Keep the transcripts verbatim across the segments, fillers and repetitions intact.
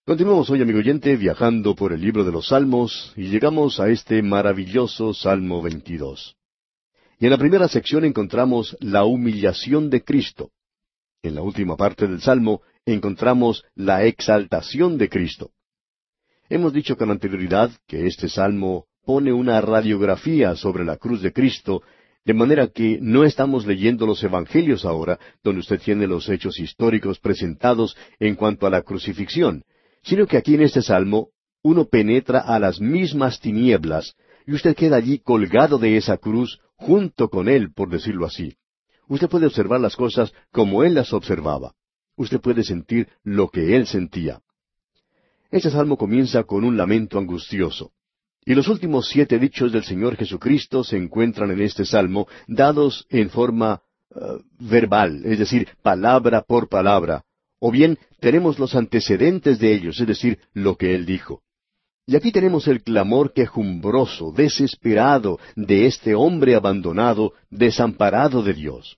Continuamos hoy, amigo oyente, viajando por el libro de los Salmos y llegamos a este maravilloso Salmo veintidós. Y en la primera sección encontramos la humillación de Cristo. En la última parte del Salmo encontramos la exaltación de Cristo. Hemos dicho con anterioridad que este Salmo pone una radiografía sobre la cruz de Cristo, de manera que no estamos leyendo los Evangelios ahora, donde usted tiene los hechos históricos presentados en cuanto a la crucifixión, sino que aquí en este Salmo uno penetra a las mismas tinieblas y usted queda allí colgado de esa cruz junto con Él, por decirlo así. Usted puede observar las cosas como Él las observaba. Usted puede sentir lo que Él sentía. Este Salmo comienza con un lamento angustioso. Y los últimos siete dichos del Señor Jesucristo se encuentran en este Salmo, dados en forma uh, verbal, es decir, palabra por palabra. O bien tenemos los antecedentes de ellos, es decir, lo que Él dijo. Y aquí tenemos el clamor quejumbroso, desesperado, de este hombre abandonado, desamparado de Dios.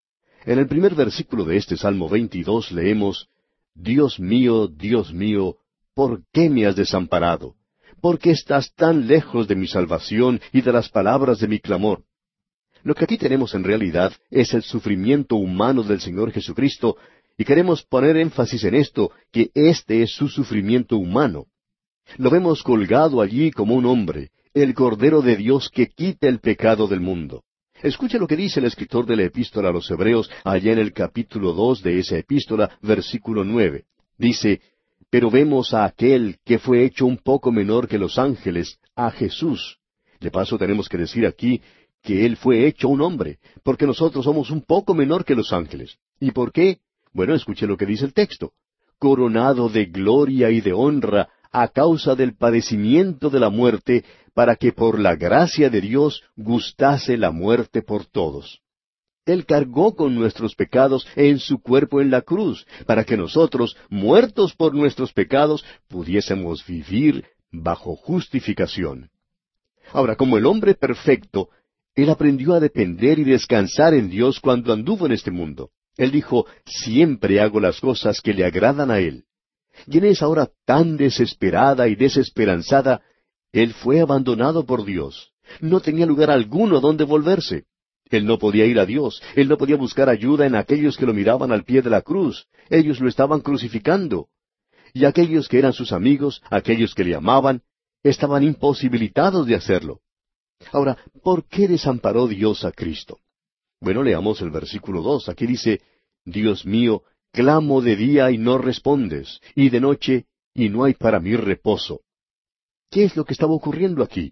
En el primer versículo de este Salmo veintidós leemos, Dios mío, Dios mío, ¿por qué me has desamparado? ¿Por qué estás tan lejos de mi salvación y de las palabras de mi clamor? Lo que aquí tenemos en realidad es el sufrimiento humano del Señor Jesucristo, y queremos poner énfasis en esto, que este es su sufrimiento humano. Lo vemos colgado allí como un hombre, el Cordero de Dios que quita el pecado del mundo. Escuche lo que dice el escritor de la epístola a los Hebreos, allá en el capítulo dos de esa epístola, versículo nueve. Dice, pero vemos a aquel que fue hecho un poco menor que los ángeles, a Jesús. De paso tenemos que decir aquí que Él fue hecho un hombre, porque nosotros somos un poco menor que los ángeles. ¿Y por qué? Bueno, escuche lo que dice el texto. Coronado de gloria y de honra a causa del padecimiento de la muerte, para que por la gracia de Dios gustase la muerte por todos. Él cargó con nuestros pecados en su cuerpo en la cruz, para que nosotros, muertos por nuestros pecados, pudiésemos vivir bajo justificación. Ahora, como el hombre perfecto, Él aprendió a depender y descansar en Dios cuando anduvo en este mundo. Él dijo, siempre hago las cosas que le agradan a Él. Y en esa hora tan desesperada y desesperanzada, Él fue abandonado por Dios. No tenía lugar alguno donde volverse. Él no podía ir a Dios. Él no podía buscar ayuda en aquellos que lo miraban al pie de la cruz. Ellos lo estaban crucificando. Y aquellos que eran sus amigos, aquellos que le amaban, estaban imposibilitados de hacerlo. Ahora, ¿por qué desamparó Dios a Cristo? Bueno, leamos el versículo dos. Aquí dice, Dios mío, clamo de día y no respondes, y de noche y no hay para mí reposo. ¿Qué es lo que estaba ocurriendo aquí?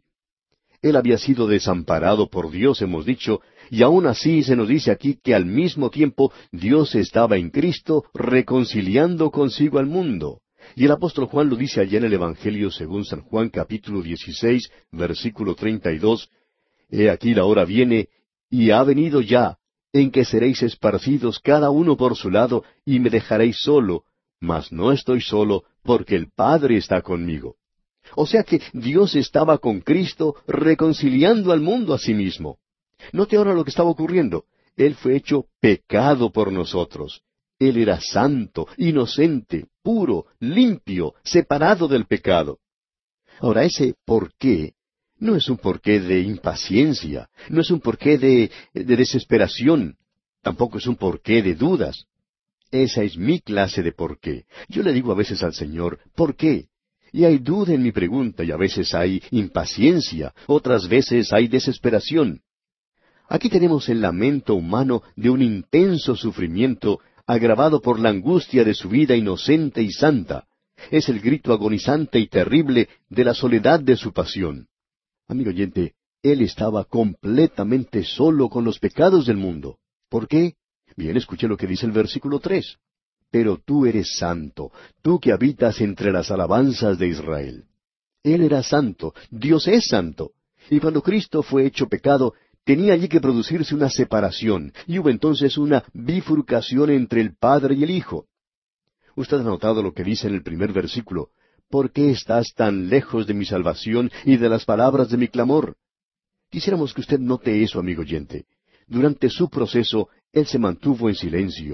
Él había sido desamparado por Dios, hemos dicho, y aún así se nos dice aquí que al mismo tiempo Dios estaba en Cristo reconciliando consigo al mundo. Y el apóstol Juan lo dice allá en el Evangelio según San Juan capítulo dieciséis, versículo treinta y dos, He aquí la hora viene, y ha venido ya, en que seréis esparcidos cada uno por su lado, y me dejaréis solo, mas no estoy solo, porque el Padre está conmigo. O sea que Dios estaba con Cristo reconciliando al mundo a sí mismo. Note ahora lo que estaba ocurriendo. Él fue hecho pecado por nosotros. Él era santo, inocente, puro, limpio, separado del pecado. Ahora, ese por qué no es un porqué de impaciencia, no es un porqué de, de desesperación, tampoco es un porqué de dudas. Esa es mi clase de porqué. Yo le digo a veces al Señor, ¿por qué? Y hay duda en mi pregunta, y a veces hay impaciencia, otras veces hay desesperación. Aquí tenemos el lamento humano de un intenso sufrimiento agravado por la angustia de su vida inocente y santa. Es el grito agonizante y terrible de la soledad de su pasión. Amigo oyente, Él estaba completamente solo con los pecados del mundo. ¿Por qué? Bien, escuche lo que dice el versículo tres. Pero tú eres santo, tú que habitas entre las alabanzas de Israel. Él era santo, Dios es santo. Y cuando Cristo fue hecho pecado, tenía allí que producirse una separación, y hubo entonces una bifurcación entre el Padre y el Hijo. Usted ha notado lo que dice en el primer versículo. ¿Por qué estás tan lejos de mi salvación y de las palabras de mi clamor? Quisiéramos que usted note eso, amigo oyente. Durante su proceso, Él se mantuvo en silencio,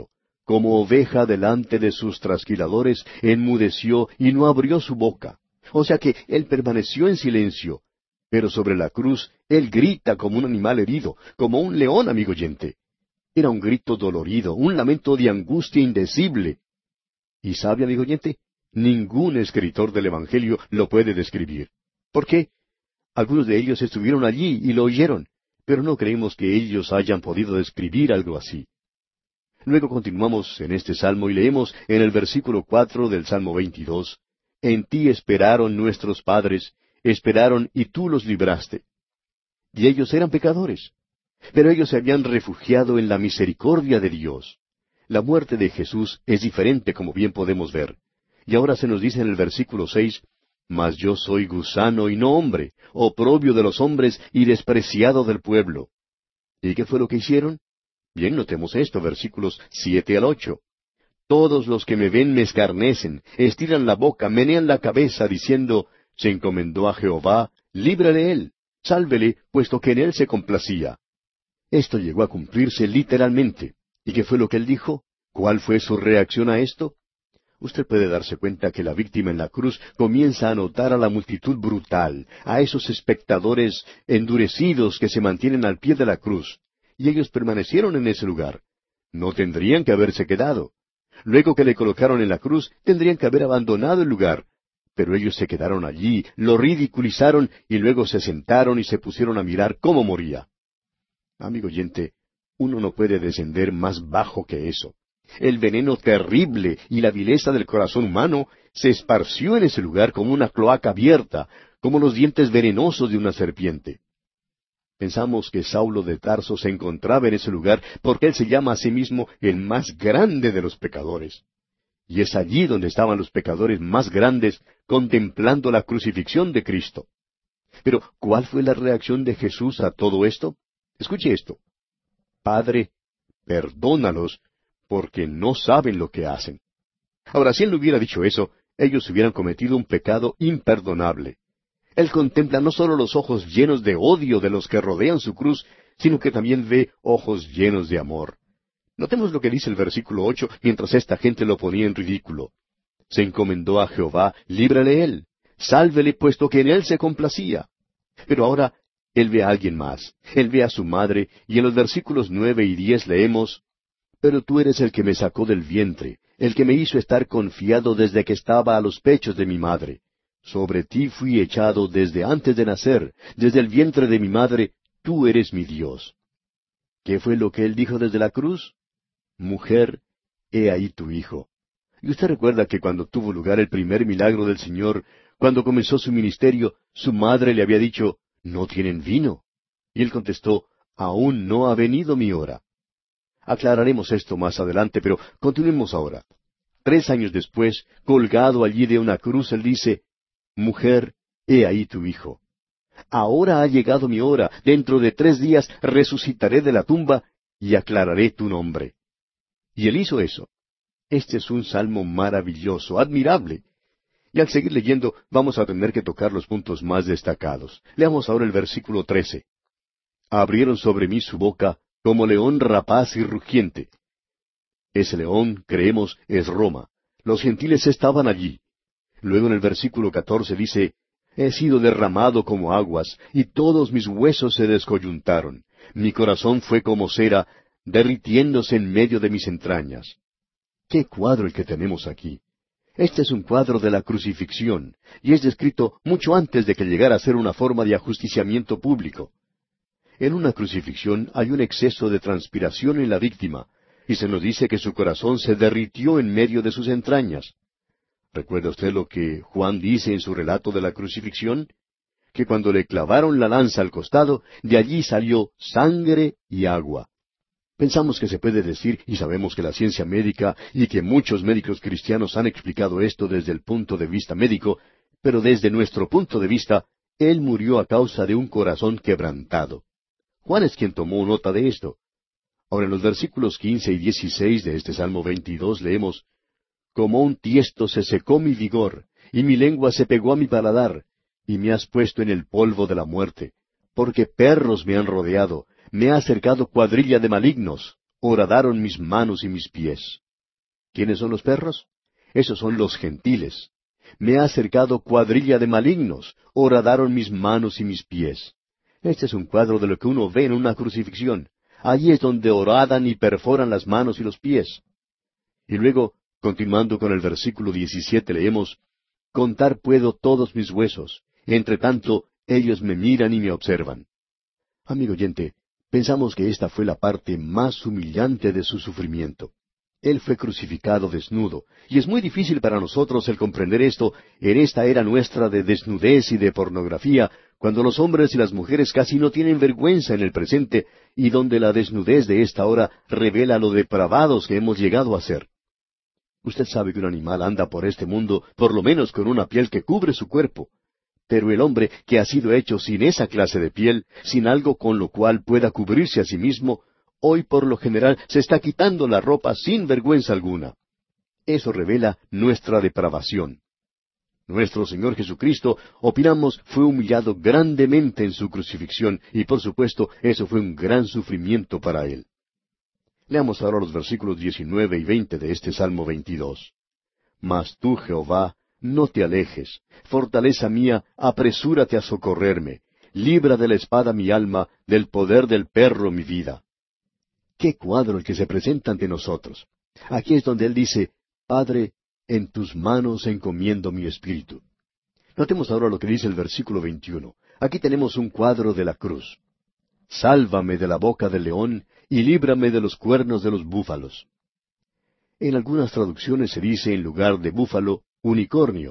como oveja delante de sus trasquiladores, enmudeció y no abrió su boca. O sea que Él permaneció en silencio. Pero sobre la cruz, Él grita como un animal herido, como un león, amigo oyente. Era un grito dolorido, un lamento de angustia indecible. ¿Y sabe, amigo oyente? Ningún escritor del Evangelio lo puede describir. ¿Por qué? Algunos de ellos estuvieron allí y lo oyeron, pero no creemos que ellos hayan podido describir algo así. Luego continuamos en este salmo y leemos en el versículo cuatro del Salmo veintidós, En ti esperaron nuestros padres, esperaron y tú los libraste. Y ellos eran pecadores, pero ellos se habían refugiado en la misericordia de Dios. La muerte de Jesús es diferente, como bien podemos ver. Y ahora se nos dice en el versículo seis, Mas yo soy gusano y no hombre, oprobio de los hombres y despreciado del pueblo. ¿Y qué fue lo que hicieron? Bien, notemos esto, versículos siete al ocho. Todos los que me ven me escarnecen, estiran la boca, menean la cabeza, diciendo, Se encomendó a Jehová, líbrale él, sálvele, puesto que en él se complacía. Esto llegó a cumplirse literalmente. ¿Y qué fue lo que él dijo? ¿Cuál fue su reacción a esto? Usted puede darse cuenta que la víctima en la cruz comienza a notar a la multitud brutal, a esos espectadores endurecidos que se mantienen al pie de la cruz. Y ellos permanecieron en ese lugar. No tendrían que haberse quedado. Luego que le colocaron en la cruz, tendrían que haber abandonado el lugar. Pero ellos se quedaron allí, lo ridiculizaron y luego se sentaron y se pusieron a mirar cómo moría. Amigo oyente, uno no puede descender más bajo que eso. El veneno terrible y la vileza del corazón humano se esparció en ese lugar como una cloaca abierta, como los dientes venenosos de una serpiente. Pensamos que Saulo de Tarso se encontraba en ese lugar porque él se llama a sí mismo el más grande de los pecadores. Y es allí donde estaban los pecadores más grandes contemplando la crucifixión de Cristo. Pero, ¿cuál fue la reacción de Jesús a todo esto? Escuche esto. Padre, perdónalos, porque no saben lo que hacen. Ahora, si él no hubiera dicho eso, ellos hubieran cometido un pecado imperdonable. Él contempla no solo los ojos llenos de odio de los que rodean su cruz, sino que también ve ojos llenos de amor. Notemos lo que dice el versículo ocho, mientras esta gente lo ponía en ridículo. Se encomendó a Jehová, líbrale él, sálvele, puesto que en él se complacía. Pero ahora, él ve a alguien más. Él ve a su madre, y en los versículos nueve y diez leemos, Pero tú eres el que me sacó del vientre, el que me hizo estar confiado desde que estaba a los pechos de mi madre. Sobre ti fui echado desde antes de nacer, desde el vientre de mi madre, tú eres mi Dios. ¿Qué fue lo que él dijo desde la cruz? Mujer, he ahí tu hijo. Y usted recuerda que cuando tuvo lugar el primer milagro del Señor, cuando comenzó su ministerio, su madre le había dicho, no tienen vino. Y él contestó, aún no ha venido mi hora. Aclararemos esto más adelante, pero continuemos ahora. Tres años después, colgado allí de una cruz, él dice, Mujer, he ahí tu hijo. Ahora ha llegado mi hora, dentro de tres días resucitaré de la tumba y aclararé tu nombre. Y él hizo eso. Este es un salmo maravilloso, admirable. Y al seguir leyendo, vamos a tener que tocar los puntos más destacados. Leamos ahora el versículo trece. Abrieron sobre mí su boca como león rapaz y rugiente. Ese león, creemos, es Roma. Los gentiles estaban allí. Luego en el versículo catorce dice, He sido derramado como aguas, y todos mis huesos se descoyuntaron. Mi corazón fue como cera, derritiéndose en medio de mis entrañas. ¡Qué cuadro el que tenemos aquí! Este es un cuadro de la crucifixión, y es descrito mucho antes de que llegara a ser una forma de ajusticiamiento público. En una crucifixión hay un exceso de transpiración en la víctima, y se nos dice que su corazón se derritió en medio de sus entrañas. ¿Recuerda usted lo que Juan dice en su relato de la crucifixión? Que cuando le clavaron la lanza al costado, de allí salió sangre y agua. Pensamos que se puede decir, y sabemos que la ciencia médica y que muchos médicos cristianos han explicado esto desde el punto de vista médico, pero desde nuestro punto de vista, él murió a causa de un corazón quebrantado. Juan es quien tomó nota de esto. Ahora en los versículos quince y dieciséis de este Salmo veintidós leemos, Como un tiesto se secó mi vigor, y mi lengua se pegó a mi paladar, y me has puesto en el polvo de la muerte, porque perros me han rodeado, me ha acercado cuadrilla de malignos, horadaron mis manos y mis pies. ¿Quiénes son los perros? Esos son los gentiles. Me ha acercado cuadrilla de malignos, horadaron mis manos y mis pies. Este es un cuadro de lo que uno ve en una crucifixión. Allí es donde horadan y perforan las manos y los pies. Y luego, continuando con el versículo diecisiete, leemos, Contar puedo todos mis huesos, entre tanto ellos me miran y me observan. Amigo oyente, pensamos que esta fue la parte más humillante de su sufrimiento. Él fue crucificado desnudo, y es muy difícil para nosotros el comprender esto en esta era nuestra de desnudez y de pornografía, cuando los hombres y las mujeres casi no tienen vergüenza en el presente, y donde la desnudez de esta hora revela lo depravados que hemos llegado a ser. Usted sabe que un animal anda por este mundo por lo menos con una piel que cubre su cuerpo. Pero el hombre que ha sido hecho sin esa clase de piel, sin algo con lo cual pueda cubrirse a sí mismo, hoy por lo general se está quitando la ropa sin vergüenza alguna. Eso revela nuestra depravación. Nuestro Señor Jesucristo, opinamos, fue humillado grandemente en su crucifixión, y por supuesto eso fue un gran sufrimiento para Él. Leamos ahora los versículos diecinueve y veinte de este Salmo veintidós. Mas tú, Jehová, no te alejes, fortaleza mía, apresúrate a socorrerme, libra de la espada mi alma, del poder del perro mi vida. ¡Qué cuadro el que se presenta ante nosotros! Aquí es donde él dice, Padre, en tus manos encomiendo mi espíritu. Notemos ahora lo que dice el versículo veintiuno. Aquí tenemos un cuadro de la cruz. Sálvame de la boca del león, y líbrame de los cuernos de los búfalos. En algunas traducciones se dice en lugar de búfalo, unicornio.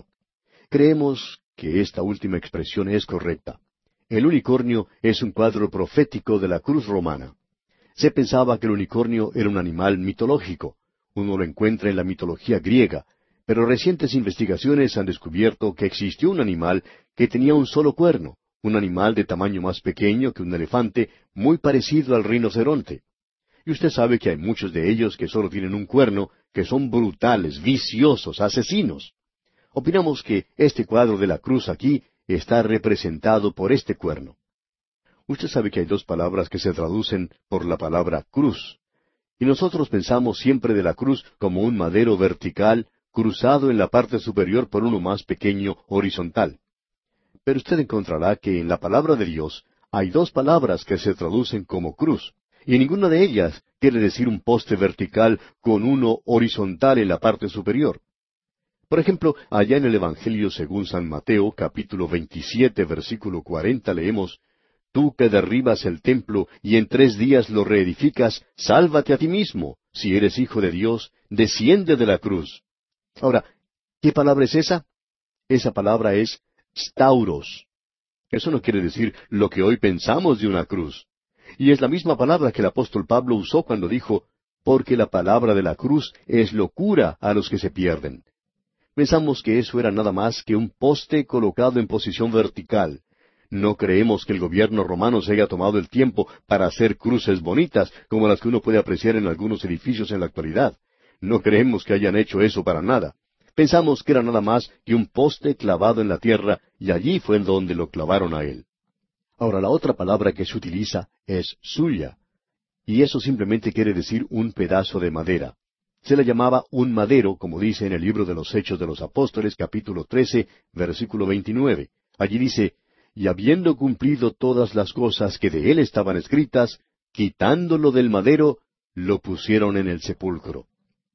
Creemos que esta última expresión es correcta. El unicornio es un cuadro profético de la cruz romana. Se pensaba que el unicornio era un animal mitológico. Uno lo encuentra en la mitología griega, pero recientes investigaciones han descubierto que existió un animal que tenía un solo cuerno, un animal de tamaño más pequeño que un elefante, muy parecido al rinoceronte. Y usted sabe que hay muchos de ellos que solo tienen un cuerno, que son brutales, viciosos, asesinos. Opinamos que este cuadro de la cruz aquí está representado por este cuerno. Usted sabe que hay dos palabras que se traducen por la palabra cruz. Y nosotros pensamos siempre de la cruz como un madero vertical, cruzado en la parte superior por uno más pequeño, horizontal. Pero usted encontrará que en la palabra de Dios hay dos palabras que se traducen como cruz, y ninguna de ellas quiere decir un poste vertical con uno horizontal en la parte superior. Por ejemplo, allá en el Evangelio según San Mateo, capítulo veintisiete, versículo cuarenta, leemos, Tú que derribas el templo y en tres días lo reedificas, sálvate a ti mismo. Si eres hijo de Dios, desciende de la cruz. Ahora, ¿qué palabra es esa? Esa palabra es stauros. Eso no quiere decir lo que hoy pensamos de una cruz. Y es la misma palabra que el apóstol Pablo usó cuando dijo, porque la palabra de la cruz es locura a los que se pierden. Pensamos que eso era nada más que un poste colocado en posición vertical. No creemos que el gobierno romano se haya tomado el tiempo para hacer cruces bonitas, como las que uno puede apreciar en algunos edificios en la actualidad. No creemos que hayan hecho eso para nada. Pensamos que era nada más que un poste clavado en la tierra, y allí fue donde lo clavaron a él. Ahora, la otra palabra que se utiliza es suya, y eso simplemente quiere decir un pedazo de madera. Se le llamaba un madero, como dice en el libro de los Hechos de los Apóstoles, capítulo trece, versículo veintinueve. Allí dice, y habiendo cumplido todas las cosas que de él estaban escritas, quitándolo del madero, lo pusieron en el sepulcro.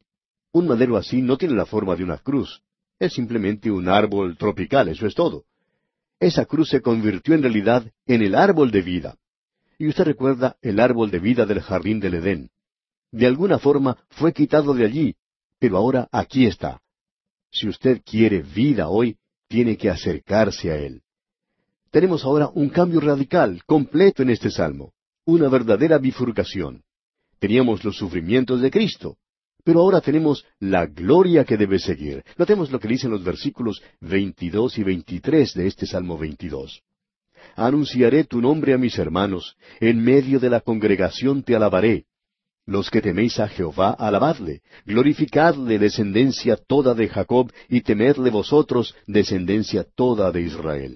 Un madero así no tiene la forma de una cruz. Es simplemente un árbol tropical, eso es todo. Esa cruz se convirtió en realidad en el árbol de vida. Y usted recuerda el árbol de vida del jardín del Edén. De alguna forma fue quitado de allí, pero ahora aquí está. Si usted quiere vida hoy, tiene que acercarse a él. Tenemos ahora un cambio radical, completo en este salmo, una verdadera bifurcación. Teníamos los sufrimientos de Cristo, pero ahora tenemos la gloria que debe seguir. Notemos lo que dicen los versículos veintidós y veintitrés de este Salmo veintidós. Anunciaré tu nombre a mis hermanos, en medio de la congregación te alabaré. Los que teméis a Jehová, alabadle, glorificadle, descendencia toda de Jacob, y temedle vosotros, descendencia toda de Israel.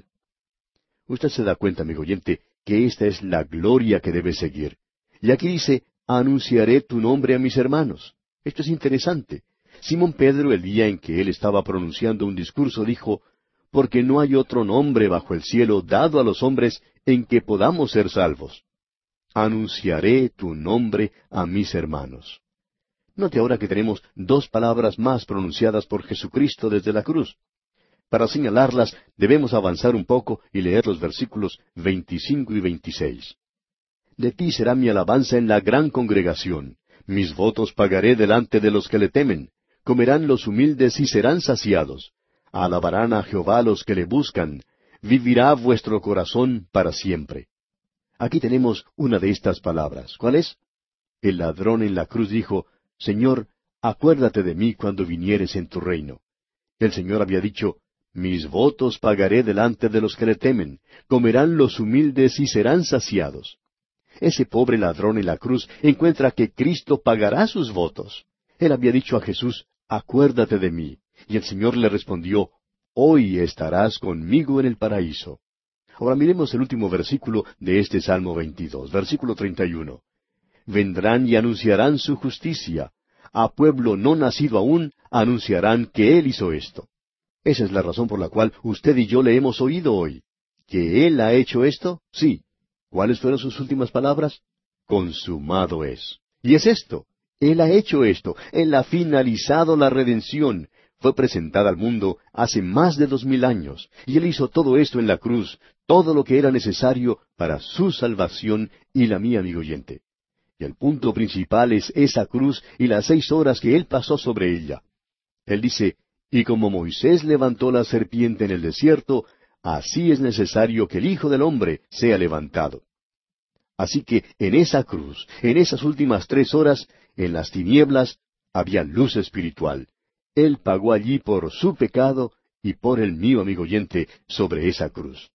Usted se da cuenta, amigo oyente, que esta es la gloria que debe seguir. Y aquí dice, anunciaré tu nombre a mis hermanos. Esto es interesante. Simón Pedro, el día en que él estaba pronunciando un discurso, dijo, «Porque no hay otro nombre bajo el cielo dado a los hombres en que podamos ser salvos. Anunciaré tu nombre a mis hermanos». Note ahora que tenemos dos palabras más pronunciadas por Jesucristo desde la cruz. Para señalarlas, debemos avanzar un poco y leer los versículos veinticinco y veintiséis. «De ti será mi alabanza en la gran congregación. Mis votos pagaré delante de los que le temen. Comerán los humildes y serán saciados. Alabarán a Jehová los que le buscan. Vivirá vuestro corazón para siempre». Aquí tenemos una de estas palabras. ¿Cuál es? El ladrón en la cruz dijo, «Señor, acuérdate de mí cuando vinieres en tu reino». El Señor había dicho, «Mis votos pagaré delante de los que le temen. Comerán los humildes y serán saciados». Ese pobre ladrón en la cruz encuentra que Cristo pagará sus votos. Él había dicho a Jesús, «Acuérdate de mí». Y el Señor le respondió, «Hoy estarás conmigo en el paraíso». Ahora miremos el último versículo de este Salmo veintidós, versículo treinta y uno. «Vendrán y anunciarán su justicia. A pueblo no nacido aún anunciarán que Él hizo esto». Esa es la razón por la cual usted y yo le hemos oído hoy. ¿Que Él ha hecho esto? Sí. ¿Cuáles fueron sus últimas palabras? Consumado es. Y es esto. Él ha hecho esto. Él ha finalizado la redención. Fue presentada al mundo hace más de dos mil años. Y Él hizo todo esto en la cruz, todo lo que era necesario para su salvación y la mía, amigo oyente. Y el punto principal es esa cruz y las seis horas que Él pasó sobre ella. Él dice, «Y como Moisés levantó la serpiente en el desierto, así es necesario que el Hijo del Hombre sea levantado». Así que en esa cruz, en esas últimas tres horas, en las tinieblas, había luz espiritual. Él pagó allí por su pecado y por el mío, amigo oyente, sobre esa cruz.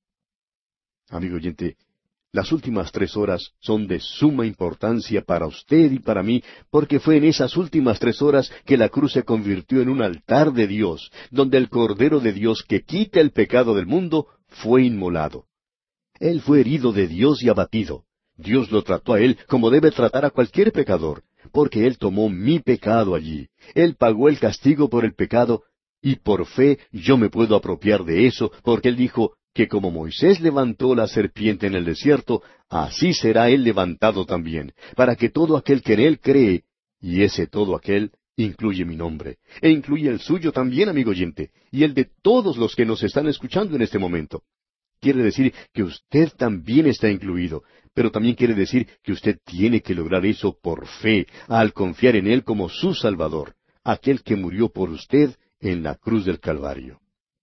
Amigo oyente, las últimas tres horas son de suma importancia para usted y para mí, porque fue en esas últimas tres horas que la cruz se convirtió en un altar de Dios, donde el Cordero de Dios que quita el pecado del mundo fue inmolado. Él fue herido de Dios y abatido. Dios lo trató a Él como debe tratar a cualquier pecador, porque Él tomó mi pecado allí. Él pagó el castigo por el pecado, y por fe yo me puedo apropiar de eso, porque Él dijo que como Moisés levantó la serpiente en el desierto, así será Él levantado también, para que todo aquel que en Él cree, y ese todo aquel incluye mi nombre, e incluye el suyo también, amigo oyente, y el de todos los que nos están escuchando en este momento. Quiere decir que usted también está incluido, pero también quiere decir que usted tiene que lograr eso por fe, al confiar en Él como su Salvador, aquel que murió por usted en la cruz del Calvario.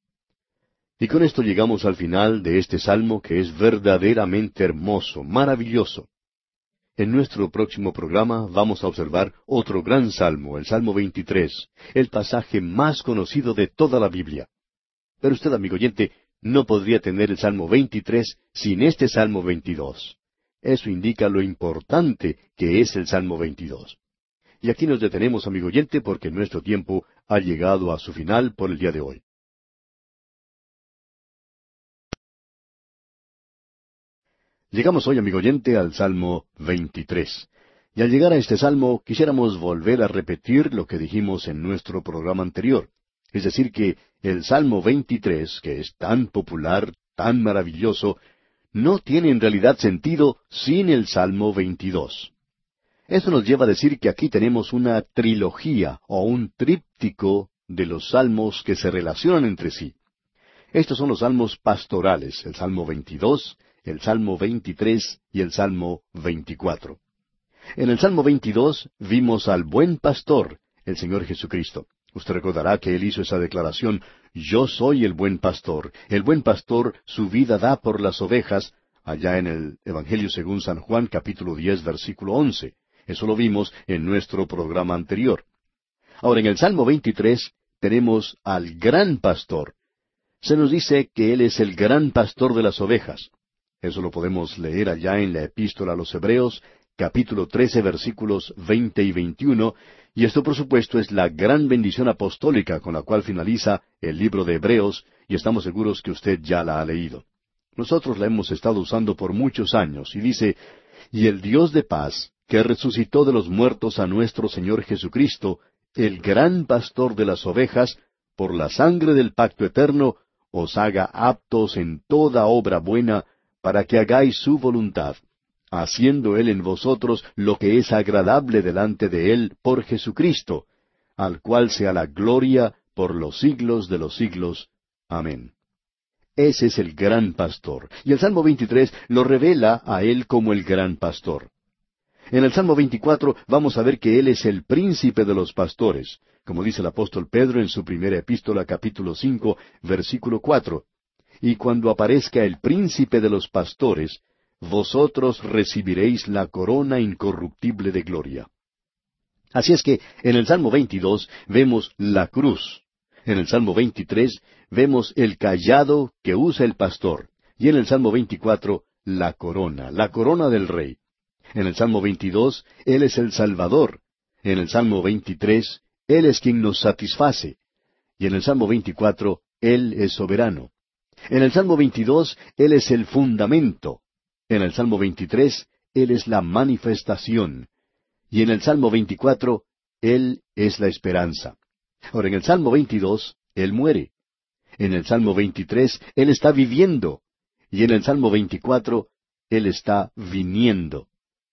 Y con esto llegamos al final de este salmo que es verdaderamente hermoso, maravilloso. En nuestro próximo programa vamos a observar otro gran salmo, el Salmo veintitrés, el pasaje más conocido de toda la Biblia. Pero usted, amigo oyente, no podría tener el Salmo veintitrés sin este Salmo veintidós. Eso indica lo importante que es el Salmo veintidós. Y aquí nos detenemos, amigo oyente, porque nuestro tiempo ha llegado a su final por el día de hoy. Llegamos hoy, amigo oyente, al Salmo veintitrés. Y al llegar a este Salmo, quisiéramos volver a repetir lo que dijimos en nuestro programa anterior. Es decir, que el Salmo veintitrés, que es tan popular, tan maravilloso, no tiene en realidad sentido sin el Salmo veintidós. Eso nos lleva a decir que aquí tenemos una trilogía o un tríptico de los salmos que se relacionan entre sí. Estos son los salmos pastorales, el Salmo veintidós, el Salmo veintitrés y el Salmo veinticuatro. En el Salmo veintidós vimos al buen pastor, el Señor Jesucristo. Usted recordará que Él hizo esa declaración, «Yo soy el buen pastor. El buen pastor su vida da por las ovejas», allá en el Evangelio según San Juan, capítulo diez, versículo once. Eso lo vimos en nuestro programa anterior. Ahora, en el Salmo veintitrés tenemos al gran pastor. Se nos dice que Él es el gran pastor de las ovejas. Eso lo podemos leer allá en la Epístola a los Hebreos, capítulo trece, versículos veinte y veintiuno, y esto por supuesto es la gran bendición apostólica con la cual finaliza el libro de Hebreos, y estamos seguros que usted ya la ha leído. Nosotros la hemos estado usando por muchos años, y dice, «Y el Dios de paz, que resucitó de los muertos a nuestro Señor Jesucristo, el gran pastor de las ovejas, por la sangre del pacto eterno, os haga aptos en toda obra buena, para que hagáis su voluntad, haciendo Él en vosotros lo que es agradable delante de Él por Jesucristo, al cual sea la gloria por los siglos de los siglos. Amén. Ese es el gran pastor, y el Salmo veintitrés lo revela a Él como el gran pastor. En el Salmo veinticuatro vamos a ver que Él es el príncipe de los pastores, como dice el apóstol Pedro en su primera epístola capítulo cinco, versículo cuatro. Y cuando aparezca el príncipe de los pastores, vosotros recibiréis la corona incorruptible de gloria. Así es que en el Salmo veintidós vemos la cruz. En el Salmo veintitrés vemos el cayado que usa el pastor. Y en el Salmo veinticuatro, la corona, la corona del rey. En el Salmo veintidós, Él es el Salvador. En el Salmo veintitrés, Él es quien nos satisface. Y en el Salmo veinticuatro, Él es soberano. En el Salmo veintidós, Él es el fundamento. En el Salmo veintitrés, Él es la manifestación. Y en el Salmo veinticuatro, Él es la esperanza. Ahora, en el Salmo veintidós, Él muere. En el Salmo veintitrés, Él está viviendo. Y en el Salmo veinticuatro, Él está viniendo.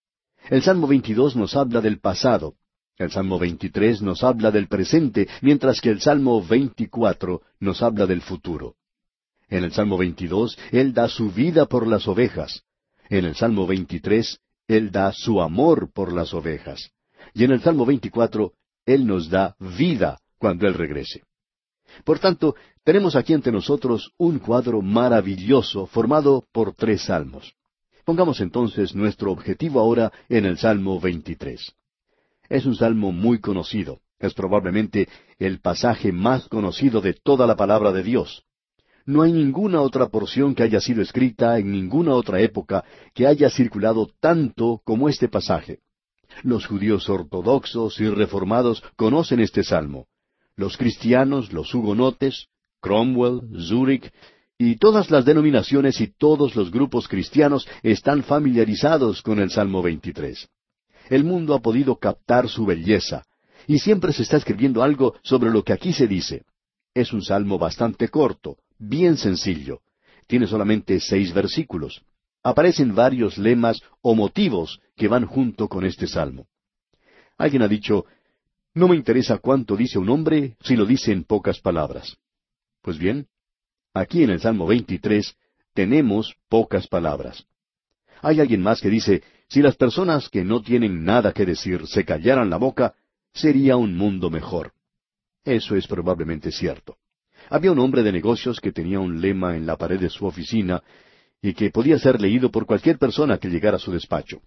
El Salmo veintidós nos habla del pasado. El Salmo veintitrés nos habla del presente, mientras que el Salmo veinticuatro nos habla del futuro. En el Salmo veintidós, Él da su vida por las ovejas. En el Salmo veintitrés, Él da su amor por las ovejas. Y en el Salmo veinticuatro, Él nos da vida cuando Él regrese. Por tanto, tenemos aquí ante nosotros un cuadro maravilloso formado por tres salmos. Pongamos entonces nuestro objetivo ahora en el Salmo veintitrés. Es un salmo muy conocido. Es probablemente el pasaje más conocido de toda la palabra de Dios. No hay ninguna otra porción que haya sido escrita en ninguna otra época que haya circulado tanto como este pasaje. Los judíos ortodoxos y reformados conocen este salmo. Los cristianos, los hugonotes, Cromwell, Zurich, y todas las denominaciones y todos los grupos cristianos están familiarizados con el Salmo veintitrés. El mundo ha podido captar su belleza, y siempre se está escribiendo algo sobre lo que aquí se dice. Es un salmo bastante corto, bien sencillo. Tiene solamente seis versículos. Aparecen varios lemas o motivos que van junto con este salmo. Alguien ha dicho, no me interesa cuánto dice un hombre si lo dice en pocas palabras. Pues bien, aquí en el Salmo veintitrés tenemos pocas palabras. Hay alguien más que dice, si las personas que no tienen nada que decir se callaran la boca, sería un mundo mejor. Eso es probablemente cierto. Había un hombre de negocios que tenía un lema en la pared de su oficina y que podía ser leído por cualquier persona que llegara a su despacho.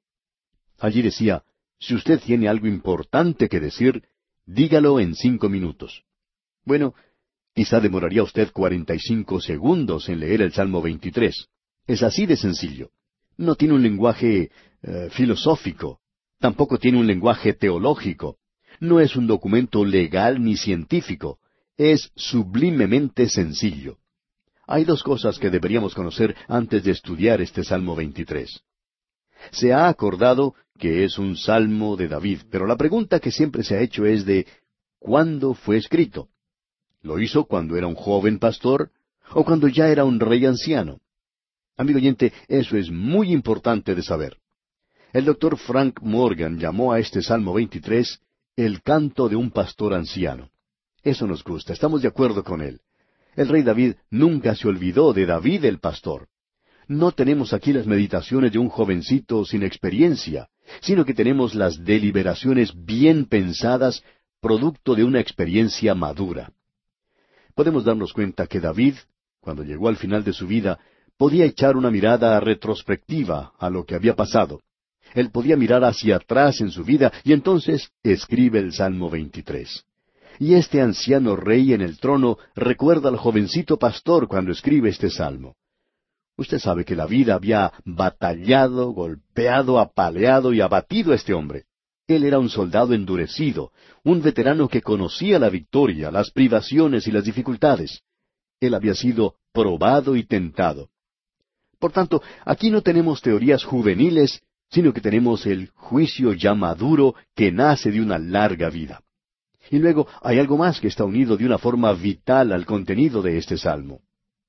Allí decía, si usted tiene algo importante que decir, dígalo en cinco minutos. Bueno, quizá demoraría usted cuarenta y cinco segundos en leer el Salmo veintitrés. Es así de sencillo. No tiene un lenguaje eh, filosófico. Tampoco tiene un lenguaje teológico. No es un documento legal ni científico. Es sublimemente sencillo. Hay dos cosas que deberíamos conocer antes de estudiar este Salmo veintitrés. Se ha acordado que es un salmo de David, pero la pregunta que siempre se ha hecho es de ¿cuándo fue escrito? ¿Lo hizo cuando era un joven pastor o cuando ya era un rey anciano? Amigo oyente, eso es muy importante de saber. El doctor Frank Morgan llamó a este Salmo veintitrés el canto de un pastor anciano. Eso nos gusta, estamos de acuerdo con él. El rey David nunca se olvidó de David el pastor. No tenemos aquí las meditaciones de un jovencito sin experiencia, sino que tenemos las deliberaciones bien pensadas, producto de una experiencia madura. Podemos darnos cuenta que David, cuando llegó al final de su vida, podía echar una mirada retrospectiva a lo que había pasado. Él podía mirar hacia atrás en su vida y entonces escribe el Salmo veintitrés. Y este anciano rey en el trono recuerda al jovencito pastor cuando escribe este salmo. Usted sabe que la vida había batallado, golpeado, apaleado y abatido a este hombre. Él era un soldado endurecido, un veterano que conocía la victoria, las privaciones y las dificultades. Él había sido probado y tentado. Por tanto, aquí no tenemos teorías juveniles, sino que tenemos el juicio ya maduro que nace de una larga vida. Y luego hay algo más que está unido de una forma vital al contenido de este salmo.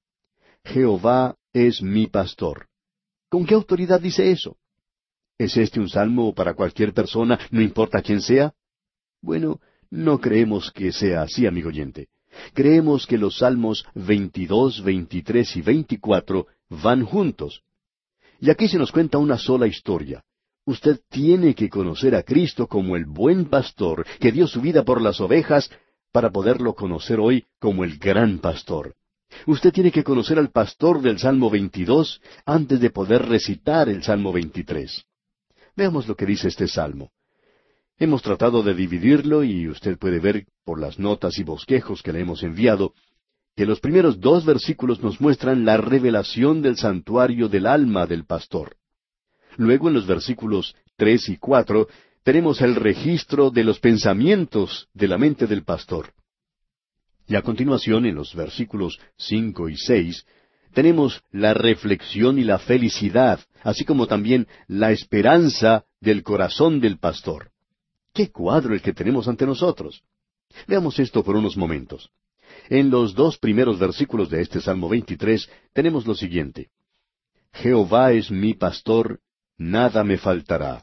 Jehová es mi pastor. ¿Con qué autoridad dice eso? ¿Es este un salmo para cualquier persona, no importa quién sea? Bueno, no creemos que sea así, amigo oyente. Creemos que los salmos veintidós, veintitrés y veinticuatro van juntos. Y aquí se nos cuenta una sola historia. Usted tiene que conocer a Cristo como el buen pastor que dio su vida por las ovejas para poderlo conocer hoy como el gran pastor. Usted tiene que conocer al pastor del Salmo veintidós antes de poder recitar el Salmo veintitrés. Veamos lo que dice este salmo. Hemos tratado de dividirlo y usted puede ver por las notas y bosquejos que le hemos enviado que los primeros dos versículos nos muestran la revelación del santuario del alma del pastor. Luego en los versículos tres y cuatro tenemos el registro de los pensamientos de la mente del pastor. Y a continuación, en los versículos cinco y seis, tenemos la reflexión y la felicidad, así como también la esperanza del corazón del pastor. ¡Qué cuadro el que tenemos ante nosotros! Veamos esto por unos momentos. En los dos primeros versículos de este Salmo veintitrés tenemos lo siguiente. Jehová es mi pastor, nada me faltará.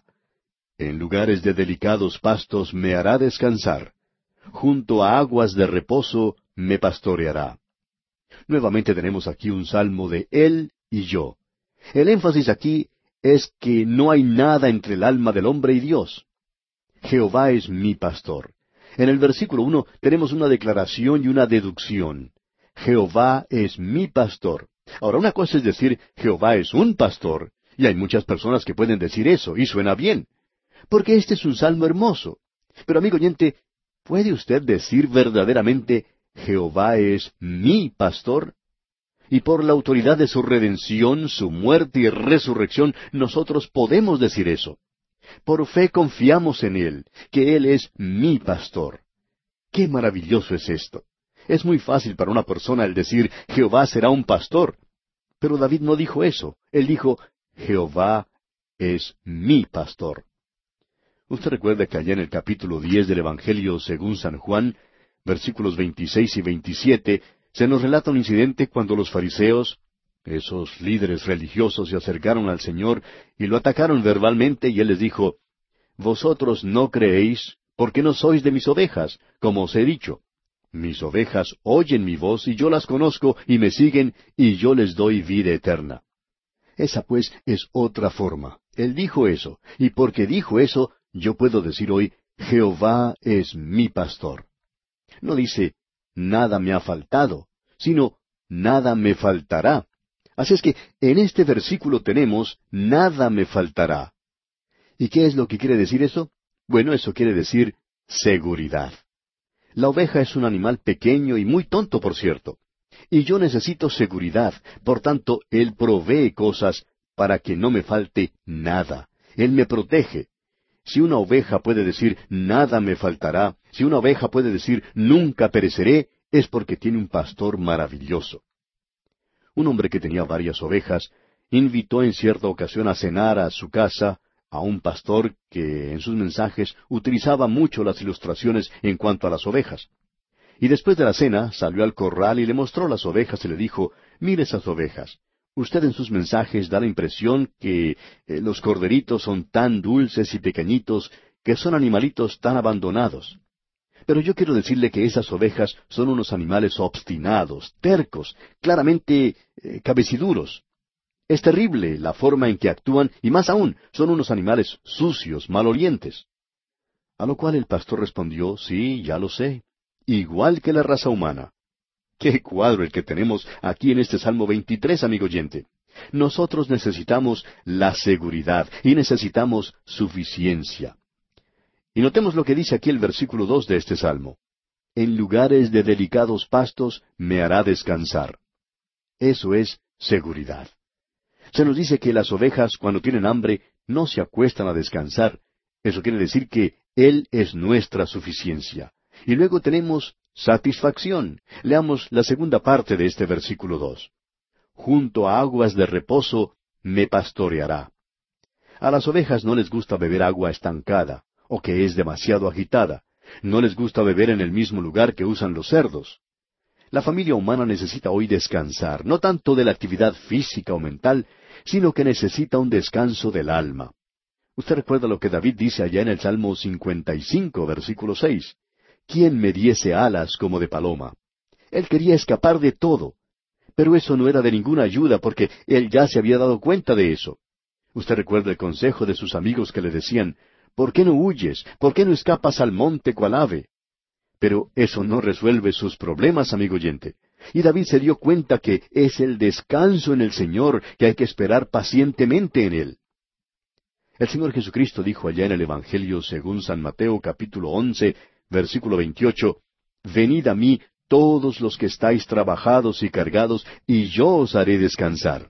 En lugares de delicados pastos me hará descansar. Junto a aguas de reposo me pastoreará. Nuevamente tenemos aquí un salmo de él y yo. El énfasis aquí es que no hay nada entre el alma del hombre y Dios. Jehová es mi pastor. En el versículo uno tenemos una declaración y una deducción. Jehová es mi pastor. Ahora, una cosa es decir, Jehová es un pastor, y hay muchas personas que pueden decir eso, y suena bien, porque este es un salmo hermoso. Pero, amigo oyente, ¿puede usted decir verdaderamente, Jehová es mi pastor? Y por la autoridad de su redención, su muerte y resurrección, nosotros podemos decir eso. Por fe confiamos en Él, que Él es mi pastor. ¡Qué maravilloso es esto! Es muy fácil para una persona el decir, Jehová será un pastor. Pero David no dijo eso. Él dijo, Jehová es mi pastor. Usted recuerda que allá en el capítulo diez del Evangelio según San Juan, versículos veintiséis y veintisiete, se nos relata un incidente cuando los fariseos, esos líderes religiosos, se acercaron al Señor y lo atacaron verbalmente, y Él les dijo, Vosotros no creéis, porque no sois de mis ovejas, como os he dicho. Mis ovejas oyen mi voz, y yo las conozco, y me siguen, y yo les doy vida eterna. Esa pues es otra forma. Él dijo eso, y porque dijo eso, yo puedo decir hoy, Jehová es mi pastor. No dice, nada me ha faltado, sino, nada me faltará. Así es que en este versículo tenemos, nada me faltará. ¿Y qué es lo que quiere decir eso? Bueno, eso quiere decir seguridad. La oveja es un animal pequeño y muy tonto, por cierto. Y yo necesito seguridad, por tanto, Él provee cosas para que no me falte nada. Él me protege. Si una oveja puede decir, nada me faltará, si una oveja puede decir, nunca pereceré, es porque tiene un pastor maravilloso. Un hombre que tenía varias ovejas, invitó en cierta ocasión a cenar a su casa a un pastor que en sus mensajes utilizaba mucho las ilustraciones en cuanto a las ovejas. Y después de la cena salió al corral y le mostró las ovejas y le dijo, mire esas ovejas. Usted en sus mensajes da la impresión que eh, los corderitos son tan dulces y pequeñitos, que son animalitos tan abandonados. Pero yo quiero decirle que esas ovejas son unos animales obstinados, tercos, claramente eh, cabeciduros. Es terrible la forma en que actúan, y más aún, son unos animales sucios, malolientes. A lo cual el pastor respondió, sí, ya lo sé, igual que la raza humana. ¡Qué cuadro el que tenemos aquí en este Salmo veintitrés, amigo oyente! Nosotros necesitamos la seguridad y necesitamos suficiencia. Y notemos lo que dice aquí el versículo dos de este Salmo. En lugares de delicados pastos me hará descansar. Eso es seguridad. Se nos dice que las ovejas, cuando tienen hambre, no se acuestan a descansar. Eso quiere decir que Él es nuestra suficiencia. Y luego tenemos satisfacción. Leamos la segunda parte de este versículo dos. Junto a aguas de reposo me pastoreará. A las ovejas no les gusta beber agua estancada, o que es demasiado agitada. No les gusta beber en el mismo lugar que usan los cerdos. La familia humana necesita hoy descansar, no tanto de la actividad física o mental, sino que necesita un descanso del alma. Usted recuerda lo que David dice allá en el Salmo cincuenta y cinco, versículo seis. ¿Quién me diese alas como de paloma? Él quería escapar de todo. Pero eso no era de ninguna ayuda porque él ya se había dado cuenta de eso. Usted recuerda el consejo de sus amigos que le decían, ¿por qué no huyes? ¿Por qué no escapas al monte cual ave? Pero eso no resuelve sus problemas, amigo oyente. Y David se dio cuenta que es el descanso en el Señor que hay que esperar pacientemente en Él. El Señor Jesucristo dijo allá en el Evangelio según San Mateo capítulo once, versículo veintiocho, Venid a mí todos los que estáis trabajados y cargados, y yo os haré descansar.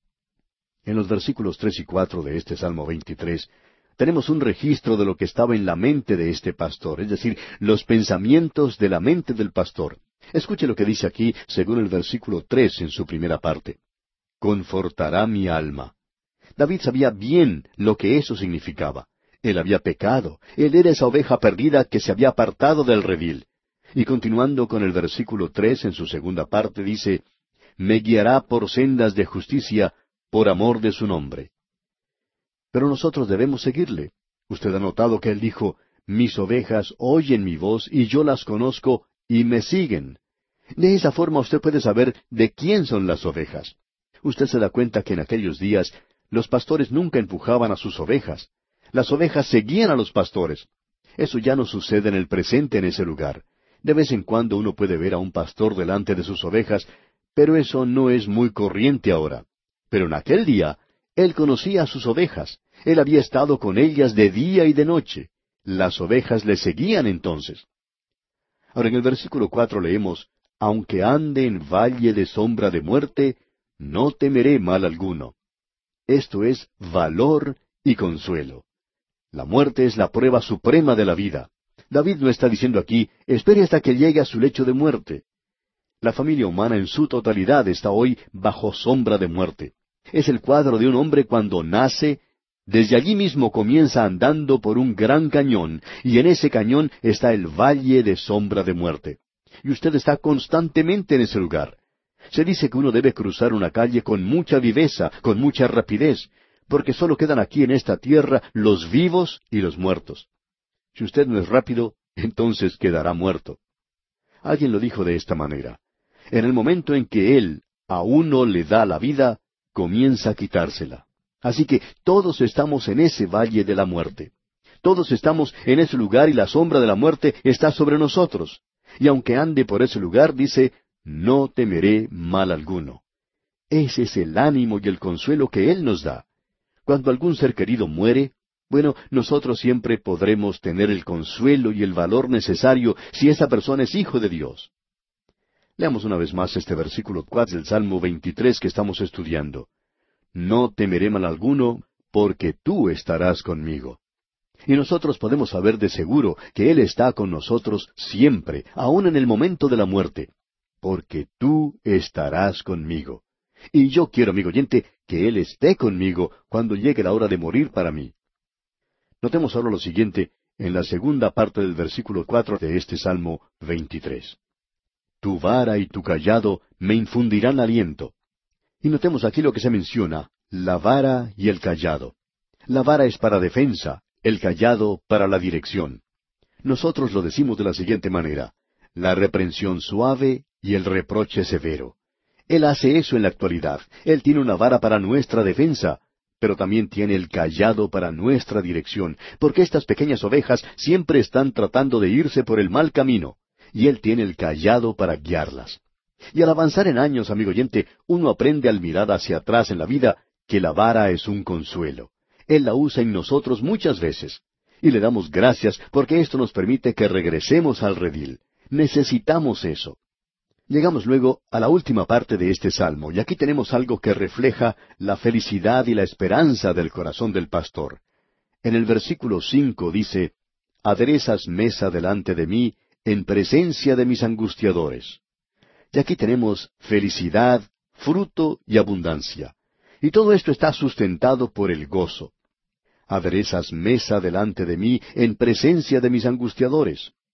En los versículos tres y cuatro de este Salmo veintitrés, tenemos un registro de lo que estaba en la mente de este pastor, es decir, los pensamientos de la mente del pastor. Escuche lo que dice aquí, según el versículo tres en su primera parte. Confortará mi alma. David sabía bien lo que eso significaba. Él había pecado. Él era esa oveja perdida que se había apartado del redil. Y continuando con el versículo tres en su segunda parte dice, Me guiará por sendas de justicia, por amor de su nombre. Pero nosotros debemos seguirle. Usted ha notado que él dijo, Mis ovejas oyen mi voz y yo las conozco y me siguen. De esa forma usted puede saber de quién son las ovejas. Usted se da cuenta que en aquellos días los pastores nunca empujaban a sus ovejas. Las ovejas seguían a los pastores. Eso ya no sucede en el presente en ese lugar. De vez en cuando uno puede ver a un pastor delante de sus ovejas, pero eso no es muy corriente ahora. Pero en aquel día, él conocía a sus ovejas. Él había estado con ellas de día y de noche. Las ovejas le seguían entonces. Ahora en el versículo cuatro leemos, Aunque ande en valle de sombra de muerte, no temeré mal alguno. Esto es valor y consuelo. La muerte es la prueba suprema de la vida. David no está diciendo aquí, espere hasta que llegue a su lecho de muerte. La familia humana en su totalidad está hoy bajo sombra de muerte. Es el cuadro de un hombre cuando nace, desde allí mismo comienza andando por un gran cañón, y en ese cañón está el valle de sombra de muerte. Y usted está constantemente en ese lugar. Se dice que uno debe cruzar una calle con mucha viveza, con mucha rapidez, porque solo quedan aquí en esta tierra los vivos y los muertos. Si usted no es rápido, entonces quedará muerto. Alguien lo dijo de esta manera. En el momento en que Él a uno le da la vida, comienza a quitársela. Así que todos estamos en ese valle de la muerte. Todos estamos en ese lugar y la sombra de la muerte está sobre nosotros. Y aunque ande por ese lugar, dice, no temeré mal alguno. Ese es el ánimo y el consuelo que Él nos da. Cuando algún ser querido muere, bueno, nosotros siempre podremos tener el consuelo y el valor necesario si esa persona es hijo de Dios. Leamos una vez más este versículo cuatro del Salmo veintitrés que estamos estudiando. No temeré mal alguno, porque tú estarás conmigo. Y nosotros podemos saber de seguro que Él está con nosotros siempre, aun en el momento de la muerte. Porque tú estarás conmigo. Y yo quiero, amigo oyente, que Él esté conmigo cuando llegue la hora de morir para mí. Notemos ahora lo siguiente en la segunda parte del versículo cuatro de este Salmo veintitrés. Tu vara y tu cayado me infundirán aliento. Y notemos aquí lo que se menciona, la vara y el cayado. La vara es para defensa, el cayado para la dirección. Nosotros lo decimos de la siguiente manera, la reprensión suave y el reproche severo. Él hace eso en la actualidad. Él tiene una vara para nuestra defensa, pero también tiene el cayado para nuestra dirección, porque estas pequeñas ovejas siempre están tratando de irse por el mal camino, y Él tiene el cayado para guiarlas. Y al avanzar en años, amigo oyente, uno aprende al mirar hacia atrás en la vida que la vara es un consuelo. Él la usa en nosotros muchas veces. Y le damos gracias porque esto nos permite que regresemos al redil. Necesitamos eso. Llegamos luego a la última parte de este salmo, y aquí tenemos algo que refleja la felicidad y la esperanza del corazón del pastor. En el versículo cinco dice, Aderezas mesa delante de mí, en presencia de mis angustiadores. Y aquí tenemos felicidad, fruto y abundancia. Y todo esto está sustentado por el gozo. Aderezas mesa delante de mí, en presencia de mis angustiadores.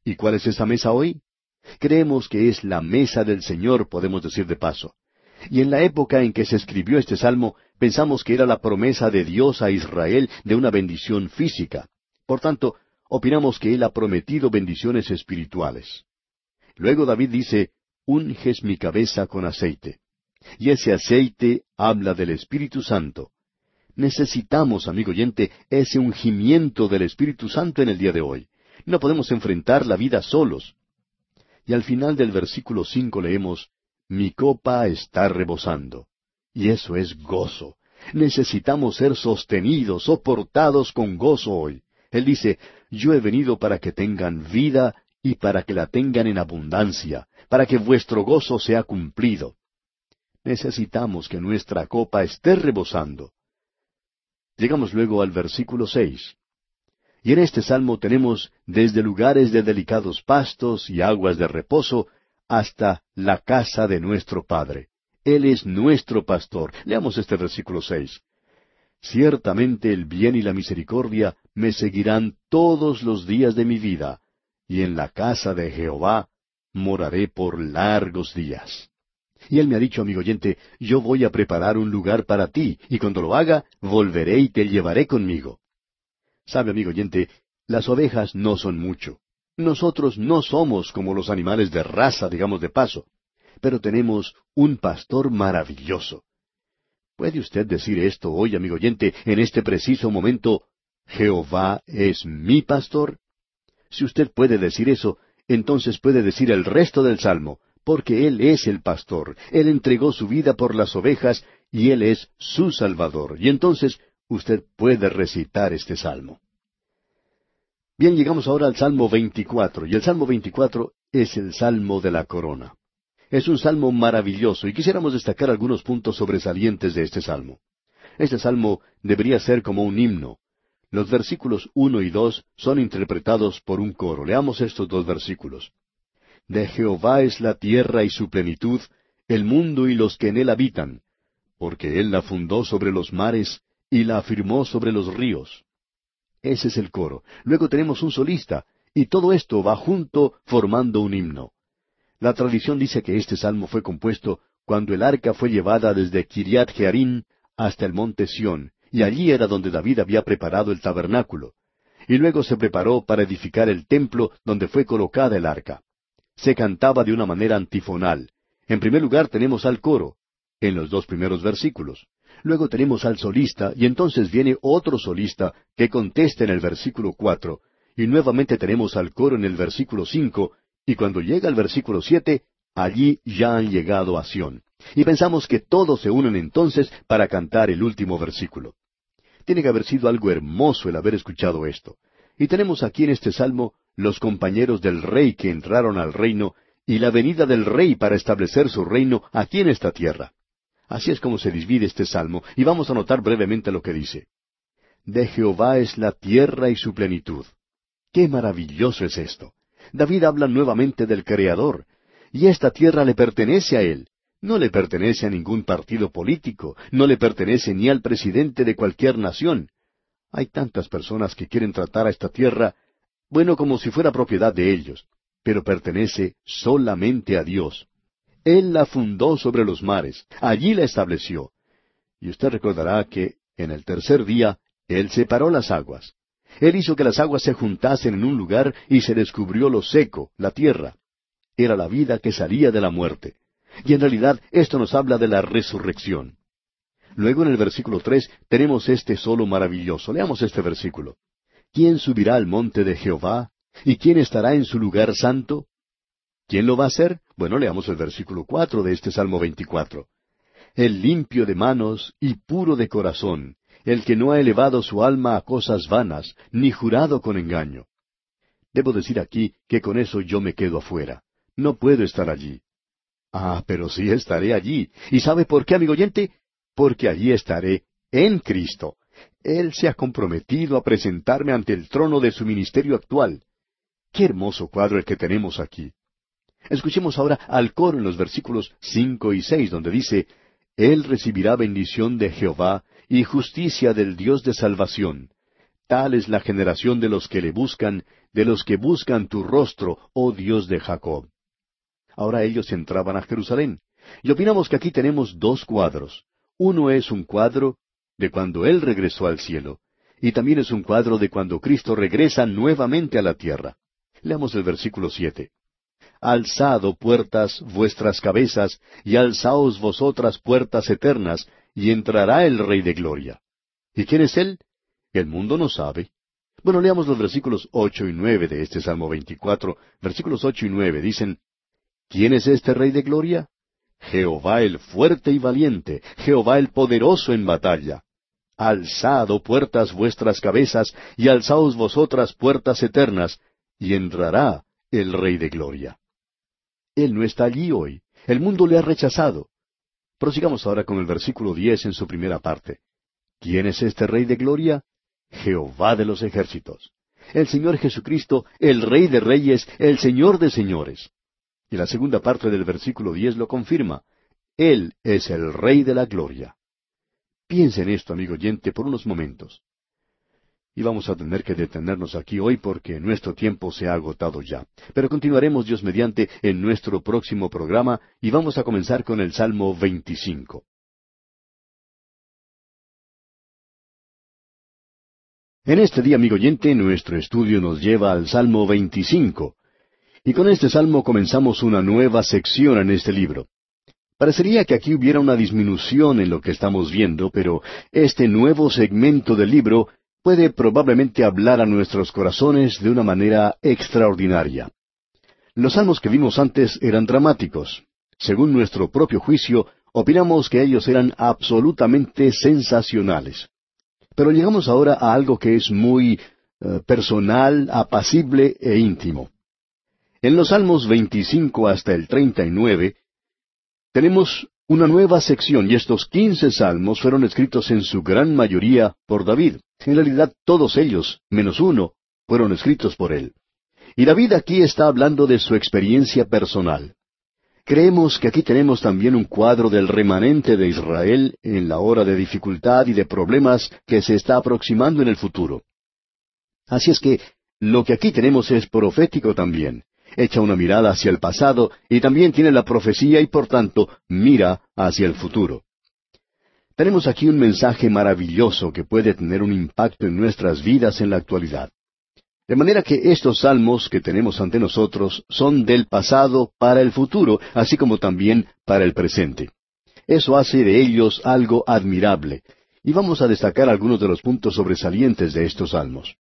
¿Y cuál es esa mesa hoy? Creemos que es la mesa del Señor, podemos decir de paso. Y en la época en que se escribió este salmo, pensamos que era la promesa de Dios a Israel de una bendición física. Por tanto, opinamos que Él ha prometido bendiciones espirituales. Luego David dice, unges mi cabeza con aceite. Y ese aceite habla del Espíritu Santo. Necesitamos, amigo oyente, ese ungimiento del Espíritu Santo en el día de hoy. No podemos enfrentar la vida solos. Y al final del versículo cinco leemos, mi copa está rebosando. Y eso es gozo. Necesitamos ser sostenidos, soportados con gozo hoy. Él dice, yo he venido para que tengan vida y para que la tengan en abundancia, para que vuestro gozo sea cumplido. Necesitamos que nuestra copa esté rebosando. Llegamos luego al versículo seis. Y en este salmo tenemos desde lugares de delicados pastos y aguas de reposo hasta la casa de nuestro Padre. Él es nuestro pastor. Leamos este versículo seis. Ciertamente el bien y la misericordia me seguirán todos los días de mi vida, y en la casa de Jehová moraré por largos días. Y él me ha dicho, amigo oyente, yo voy a preparar un lugar para ti, y cuando lo haga, volveré y te llevaré conmigo. Sabe, amigo oyente, las ovejas no son mucho. Nosotros no somos como los animales de raza, digamos de paso, pero tenemos un pastor maravilloso. ¿Puede usted decir esto hoy, amigo oyente, en este preciso momento, Jehová es mi pastor? Si usted puede decir eso, entonces puede decir el resto del Salmo, porque Él es el pastor, Él entregó su vida por las ovejas, y Él es su Salvador. Y entonces usted puede recitar este Salmo. Bien, llegamos ahora al Salmo veinticuatro, y el Salmo veinticuatro es el Salmo de la corona. Es un salmo maravilloso, y quisiéramos destacar algunos puntos sobresalientes de este salmo. Este salmo debería ser como un himno. Los versículos uno y dos son interpretados por un coro. Leamos estos dos versículos. De Jehová es la tierra y su plenitud, el mundo y los que en él habitan, porque él la fundó sobre los mares y la afirmó sobre los ríos. Ese es el coro. Luego tenemos un solista, y todo esto va junto formando un himno. La tradición dice que este salmo fue compuesto cuando el arca fue llevada desde Kiriat Jearim hasta el monte Sión, y allí era donde David había preparado el tabernáculo. Y luego se preparó para edificar el templo donde fue colocada el arca. Se cantaba de una manera antifonal. En primer lugar tenemos al coro, en los dos primeros versículos. Luego tenemos al solista, y entonces viene otro solista que contesta en el versículo cuatro, y nuevamente tenemos al coro en el versículo cinco, y cuando llega el versículo siete, allí ya han llegado a Sión. Y pensamos que todos se unen entonces para cantar el último versículo. Tiene que haber sido algo hermoso el haber escuchado esto. Y tenemos aquí en este salmo los compañeros del rey que entraron al reino y la venida del rey para establecer su reino aquí en esta tierra. Así es como se divide este salmo, y vamos a notar brevemente lo que dice. De Jehová es la tierra y su plenitud. ¡Qué maravilloso es esto! David habla nuevamente del Creador, y esta tierra le pertenece a Él. No le pertenece a ningún partido político, no le pertenece ni al presidente de cualquier nación. Hay tantas personas que quieren tratar a esta tierra, bueno, como si fuera propiedad de ellos, pero pertenece solamente a Dios. Él la fundó sobre los mares, allí la estableció. Y usted recordará que en el tercer día Él separó las aguas. Él hizo que las aguas se juntasen en un lugar y se descubrió lo seco, la tierra. Era la vida que salía de la muerte. Y en realidad esto nos habla de la resurrección. Luego en el versículo tres tenemos este solo maravilloso. Leamos este versículo. ¿Quién subirá al monte de Jehová? ¿Y quién estará en su lugar santo? ¿Quién lo va a hacer? Bueno, leamos el versículo cuatro de este Salmo veinticuatro. El limpio de manos y puro de corazón, el que no ha elevado su alma a cosas vanas, ni jurado con engaño. Debo decir aquí que con eso yo me quedo afuera. No puedo estar allí. Ah, pero sí estaré allí. ¿Y sabe por qué, amigo oyente? Porque allí estaré en Cristo. Él se ha comprometido a presentarme ante el trono de su ministerio actual. Qué hermoso cuadro el que tenemos aquí. Escuchemos ahora al coro en los versículos cinco y seis, donde dice, Él recibirá bendición de Jehová y justicia del Dios de salvación. Tal es la generación de los que le buscan, de los que buscan tu rostro, oh Dios de Jacob. Ahora ellos entraban a Jerusalén. Y opinamos que aquí tenemos dos cuadros. Uno es un cuadro de cuando Él regresó al cielo, y también es un cuadro de cuando Cristo regresa nuevamente a la tierra. Leamos el versículo siete. Alzad, oh puertas, vuestras cabezas, y alzaos vosotras puertas eternas, y entrará el Rey de Gloria. ¿Y quién es Él? El mundo no sabe. Bueno, leamos los versículos ocho y nueve de este Salmo veinticuatro. Versículos ocho y nueve dicen, ¿quién es este Rey de Gloria? Jehová el fuerte y valiente, Jehová el poderoso en batalla. Alzad, oh puertas, vuestras cabezas, y alzaos vosotras puertas eternas, y entrará el Rey de Gloria. Él no está allí hoy. El mundo le ha rechazado. Prosigamos ahora con el versículo diez en su primera parte. ¿Quién es este Rey de Gloria? Jehová de los ejércitos. El Señor Jesucristo, el Rey de reyes, el Señor de señores. Y la segunda parte del versículo diez lo confirma. Él es el Rey de la Gloria. Piense en esto, amigo oyente, por unos momentos. Y vamos a tener que detenernos aquí hoy porque nuestro tiempo se ha agotado ya. Pero continuaremos, Dios mediante, en nuestro próximo programa y vamos a comenzar con el Salmo veinticinco. En este día, amigo oyente, nuestro estudio nos lleva al Salmo veinticinco. Y con este salmo comenzamos una nueva sección en este libro. Parecería que aquí hubiera una disminución en lo que estamos viendo, pero este nuevo segmento del libro puede probablemente hablar a nuestros corazones de una manera extraordinaria. Los salmos que vimos antes eran dramáticos. Según nuestro propio juicio, opinamos que ellos eran absolutamente sensacionales. Pero llegamos ahora a algo que es muy uh, personal, apacible e íntimo. En los Salmos veinticinco hasta el treinta y nueve, tenemos una nueva sección, y estos quince salmos fueron escritos en su gran mayoría por David. En realidad, todos ellos, menos uno, fueron escritos por él. Y David aquí está hablando de su experiencia personal. Creemos que aquí tenemos también un cuadro del remanente de Israel en la hora de dificultad y de problemas que se está aproximando en el futuro. Así es que lo que aquí tenemos es profético también. Echa una mirada hacia el pasado y también tiene la profecía y por tanto mira hacia el futuro. Tenemos aquí un mensaje maravilloso que puede tener un impacto en nuestras vidas en la actualidad. De manera que estos salmos que tenemos ante nosotros son del pasado para el futuro, así como también para el presente. Eso hace de ellos algo admirable, y vamos a destacar algunos de los puntos sobresalientes de estos salmos.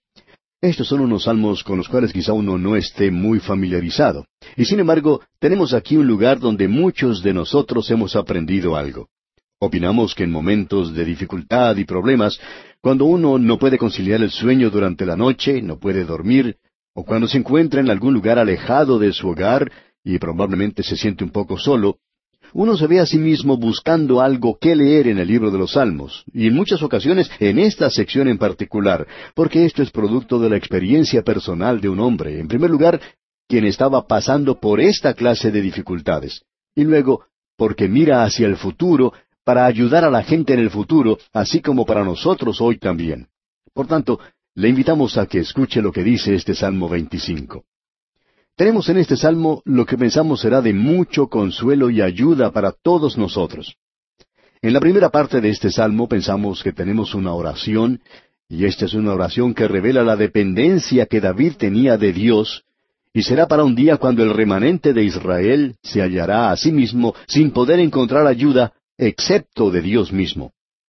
Estos son unos salmos con los cuales quizá uno no esté muy familiarizado, y sin embargo tenemos aquí un lugar donde muchos de nosotros hemos aprendido algo. Opinamos que en momentos de dificultad y problemas, cuando uno no puede conciliar el sueño durante la noche, no puede dormir, o cuando se encuentra en algún lugar alejado de su hogar y probablemente se siente un poco solo, uno se ve a sí mismo buscando algo que leer en el libro de los Salmos, y en muchas ocasiones en esta sección en particular, porque esto es producto de la experiencia personal de un hombre, en primer lugar, quien estaba pasando por esta clase de dificultades, y luego, porque mira hacia el futuro, para ayudar a la gente en el futuro, así como para nosotros hoy también. Por tanto, le invitamos a que escuche lo que dice este Salmo veinticinco. Tenemos en este Salmo lo que pensamos será de mucho consuelo y ayuda para todos nosotros. En la primera parte de este Salmo pensamos que tenemos una oración, y esta es una oración que revela la dependencia que David tenía de Dios, y será para un día cuando el remanente de Israel se hallará a sí mismo sin poder encontrar ayuda, excepto de Dios mismo.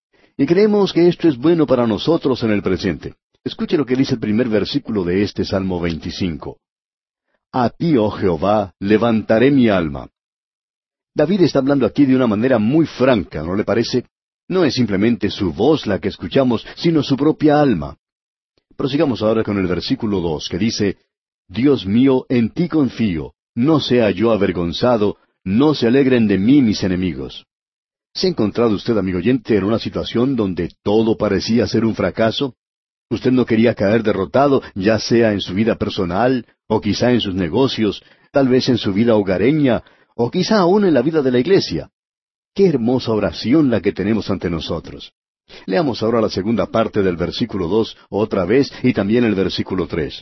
Y creemos que esto es bueno para nosotros en el presente. Escuche lo que dice el primer versículo de este Salmo veinticinco. A ti, oh Jehová, levantaré mi alma. David está hablando aquí de una manera muy franca, ¿no le parece? No es simplemente su voz la que escuchamos, sino su propia alma. Prosigamos ahora con el versículo dos, que dice, Dios mío, en ti confío, no sea yo avergonzado, no se alegren de mí mis enemigos. ¿Se ha encontrado usted, amigo oyente, en una situación donde todo parecía ser un fracaso? Usted no quería caer derrotado, ya sea en su vida personal, o quizá en sus negocios, tal vez en su vida hogareña, o quizá aún en la vida de la iglesia. Qué hermosa oración la que tenemos ante nosotros. Leamos ahora la segunda parte del versículo dos otra vez y también el versículo tres.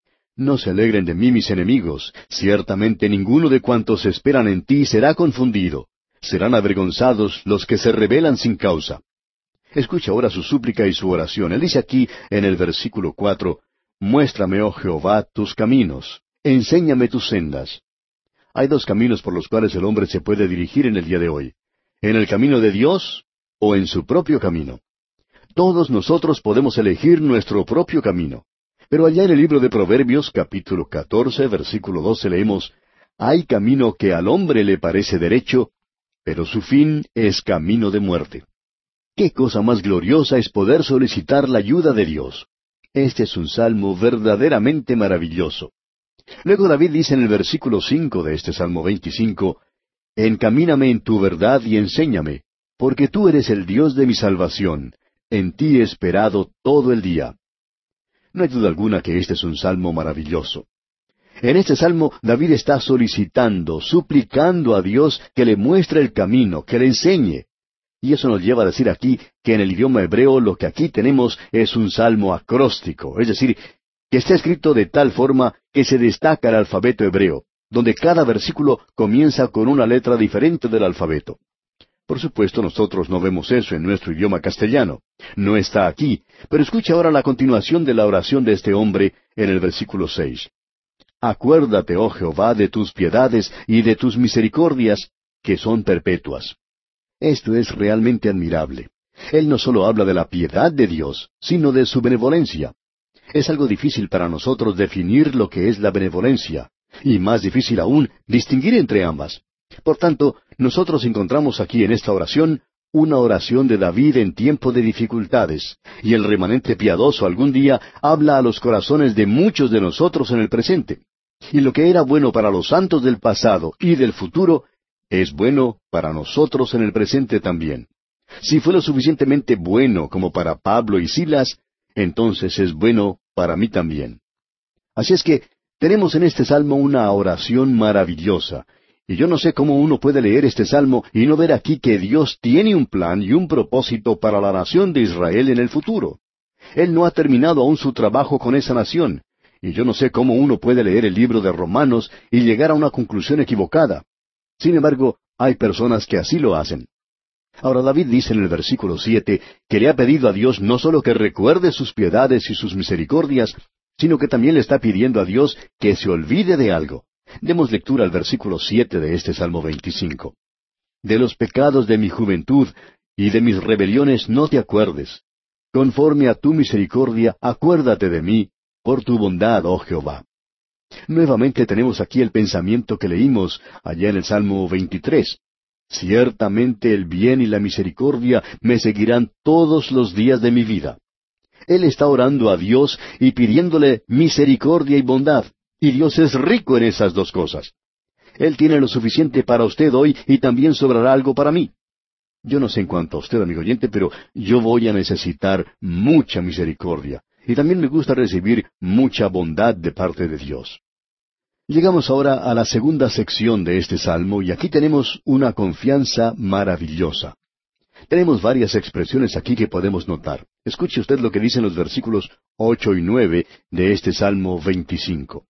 No se alegren de mí mis enemigos, ciertamente ninguno de cuantos esperan en ti será confundido. Serán avergonzados los que se rebelan sin causa. Escucha ahora su súplica y su oración. Él dice aquí en el versículo cuatro, Muéstrame, oh Jehová, tus caminos, enséñame tus sendas. Hay dos caminos por los cuales el hombre se puede dirigir en el día de hoy, en el camino de Dios o en su propio camino. Todos nosotros podemos elegir nuestro propio camino. Pero allá en el libro de Proverbios, capítulo catorce, versículo doce, leemos, Hay camino que al hombre le parece derecho, pero su fin es camino de muerte. ¡Qué cosa más gloriosa es poder solicitar la ayuda de Dios! Este es un salmo verdaderamente maravilloso. Luego David dice en el versículo cinco de este Salmo veinticinco, Encamíname en tu verdad y enséñame, porque tú eres el Dios de mi salvación. En ti he esperado todo el día. No hay duda alguna que este es un salmo maravilloso. En este salmo David está solicitando, suplicando a Dios que le muestre el camino, que le enseñe. Y eso nos lleva a decir aquí que en el idioma hebreo lo que aquí tenemos es un salmo acróstico, es decir, que está escrito de tal forma que se destaca el alfabeto hebreo, donde cada versículo comienza con una letra diferente del alfabeto. Por supuesto, nosotros no vemos eso en nuestro idioma castellano. No está aquí. Pero escucha ahora la continuación de la oración de este hombre en el versículo seis. Acuérdate, oh Jehová, de tus piedades y de tus misericordias, que son perpetuas. Esto es realmente admirable. Él no solo habla de la piedad de Dios, sino de su benevolencia. Es algo difícil para nosotros definir lo que es la benevolencia, y más difícil aún distinguir entre ambas. Por tanto, nosotros encontramos aquí en esta oración una oración de David en tiempo de dificultades, y el remanente piadoso algún día habla a los corazones de muchos de nosotros en el presente. Y lo que era bueno para los santos del pasado y del futuro, es bueno para nosotros en el presente también. Si fue lo suficientemente bueno como para Pablo y Silas, entonces es bueno para mí también. Así es que tenemos en este salmo una oración maravillosa. Y yo no sé cómo uno puede leer este salmo y no ver aquí que Dios tiene un plan y un propósito para la nación de Israel en el futuro. Él no ha terminado aún su trabajo con esa nación. Y yo no sé cómo uno puede leer el libro de Romanos y llegar a una conclusión equivocada. Sin embargo, hay personas que así lo hacen. Ahora David dice en el versículo siete que le ha pedido a Dios no solo que recuerde sus piedades y sus misericordias, sino que también le está pidiendo a Dios que se olvide de algo. Demos lectura al versículo siete de este Salmo veinticinco. De los pecados de mi juventud y de mis rebeliones no te acuerdes. Conforme a tu misericordia, acuérdate de mí, por tu bondad, oh Jehová. Nuevamente tenemos aquí el pensamiento que leímos allá en el Salmo veintitrés. Ciertamente el bien y la misericordia me seguirán todos los días de mi vida. Él está orando a Dios y pidiéndole misericordia y bondad. Y Dios es rico en esas dos cosas. Él tiene lo suficiente para usted hoy y también sobrará algo para mí. Yo no sé en cuanto a usted, amigo oyente, pero yo voy a necesitar mucha misericordia. Y también me gusta recibir mucha bondad de parte de Dios. Llegamos ahora a la segunda sección de este salmo y aquí tenemos una confianza maravillosa. Tenemos varias expresiones aquí que podemos notar. Escuche usted lo que dicen los versículos ocho y nueve de este Salmo veinticinco.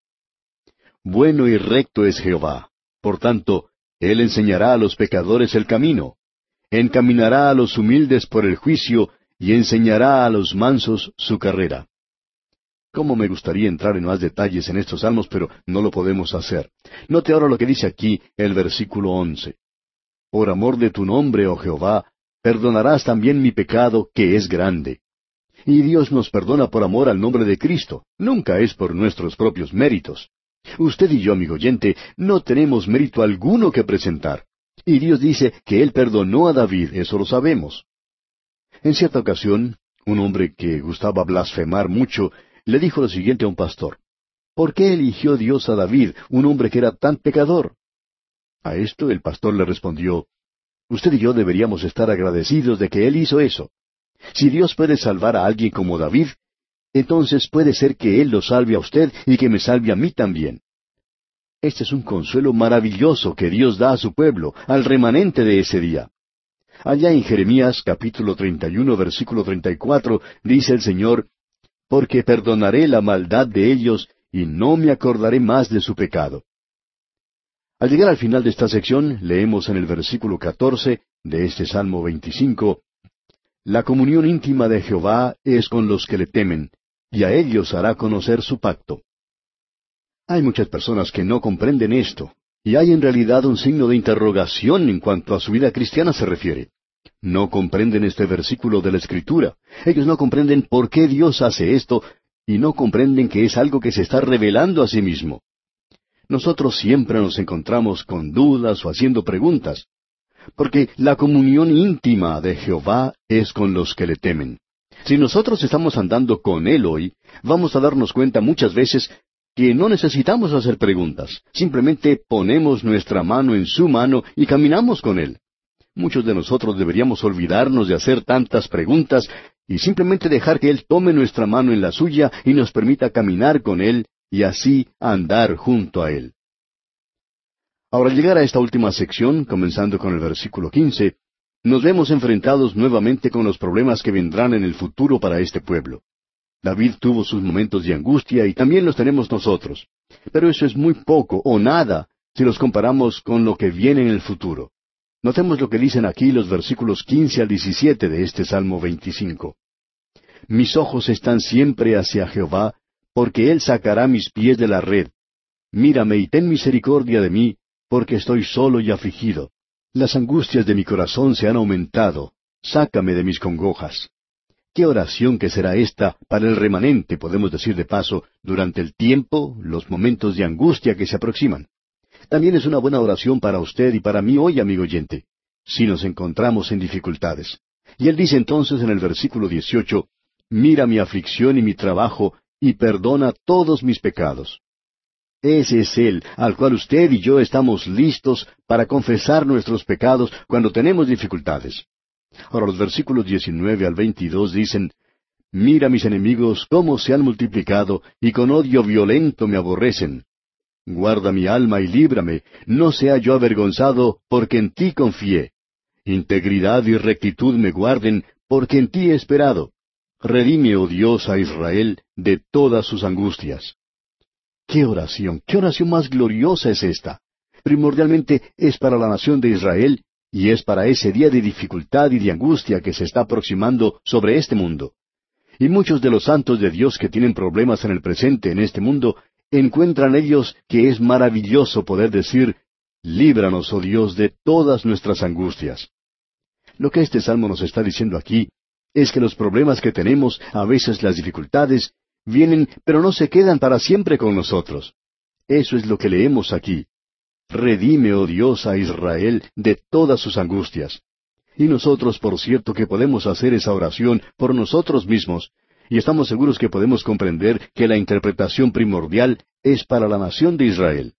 Bueno y recto es Jehová, por tanto, Él enseñará a los pecadores el camino, encaminará a los humildes por el juicio, y enseñará a los mansos su carrera. Cómo me gustaría entrar en más detalles en estos salmos, pero no lo podemos hacer. Note ahora lo que dice aquí el versículo once. Por amor de tu nombre, oh Jehová, perdonarás también mi pecado, que es grande. Y Dios nos perdona por amor al nombre de Cristo, nunca es por nuestros propios méritos. Usted y yo, amigo oyente, no tenemos mérito alguno que presentar. Y Dios dice que Él perdonó a David, eso lo sabemos. En cierta ocasión, un hombre que gustaba blasfemar mucho, le dijo lo siguiente a un pastor. ¿Por qué eligió Dios a David, un hombre que era tan pecador? A esto el pastor le respondió, Usted y yo deberíamos estar agradecidos de que Él hizo eso. Si Dios puede salvar a alguien como David, entonces puede ser que Él lo salve a usted y que me salve a mí también. Este es un consuelo maravilloso que Dios da a su pueblo, al remanente de ese día. Allá en Jeremías capítulo treinta y uno, versículo treinta y cuatro, dice el Señor, «Porque perdonaré la maldad de ellos, y no me acordaré más de su pecado». Al llegar al final de esta sección, leemos en el versículo catorce de este Salmo veinticinco, «La comunión íntima de Jehová es con los que le temen, y a ellos hará conocer su pacto». Hay muchas personas que no comprenden esto, y hay en realidad un signo de interrogación en cuanto a su vida cristiana se refiere. No comprenden este versículo de la Escritura. Ellos no comprenden por qué Dios hace esto, y no comprenden que es algo que se está revelando a sí mismo. Nosotros siempre nos encontramos con dudas o haciendo preguntas, porque la comunión íntima de Jehová es con los que le temen. Si nosotros estamos andando con Él hoy, vamos a darnos cuenta muchas veces que no necesitamos hacer preguntas. Simplemente ponemos nuestra mano en su mano y caminamos con Él. Muchos de nosotros deberíamos olvidarnos de hacer tantas preguntas y simplemente dejar que Él tome nuestra mano en la suya y nos permita caminar con Él y así andar junto a Él. Ahora, al llegar a esta última sección, comenzando con el versículo quince, nos vemos enfrentados nuevamente con los problemas que vendrán en el futuro para este pueblo. David tuvo sus momentos de angustia y también los tenemos nosotros. Pero eso es muy poco o nada si los comparamos con lo que viene en el futuro. Notemos lo que dicen aquí los versículos quince al diecisiete de este Salmo veinticinco. Mis ojos están siempre hacia Jehová, porque Él sacará mis pies de la red. Mírame y ten misericordia de mí, porque estoy solo y afligido. Las angustias de mi corazón se han aumentado. Sácame de mis congojas. ¿Qué oración que será esta para el remanente, podemos decir de paso, durante el tiempo, los momentos de angustia que se aproximan? También es una buena oración para usted y para mí hoy, amigo oyente, si nos encontramos en dificultades. Y él dice entonces en el versículo dieciocho, «Mira mi aflicción y mi trabajo, y perdona todos mis pecados». Ese es Él, al cual usted y yo estamos listos para confesar nuestros pecados cuando tenemos dificultades. Ahora los versículos diecinueve al veintidós dicen, «Mira mis enemigos cómo se han multiplicado, y con odio violento me aborrecen. Guarda mi alma y líbrame, no sea yo avergonzado, porque en ti confié. Integridad y rectitud me guarden, porque en ti he esperado. Redime, oh Dios, a Israel de todas sus angustias». ¡Qué oración! ¡Qué oración más gloriosa es esta! Primordialmente es para la nación de Israel, y es para ese día de dificultad y de angustia que se está aproximando sobre este mundo. Y muchos de los santos de Dios que tienen problemas en el presente en este mundo, encuentran ellos que es maravilloso poder decir, «Líbranos, oh Dios, de todas nuestras angustias». Lo que este salmo nos está diciendo aquí es que los problemas que tenemos, a veces las dificultades, vienen, pero no se quedan para siempre con nosotros. Eso es lo que leemos aquí. Redime, oh Dios, a Israel de todas sus angustias. Y nosotros, por cierto, que podemos hacer esa oración por nosotros mismos, y estamos seguros que podemos comprender que la interpretación primordial es para la nación de Israel.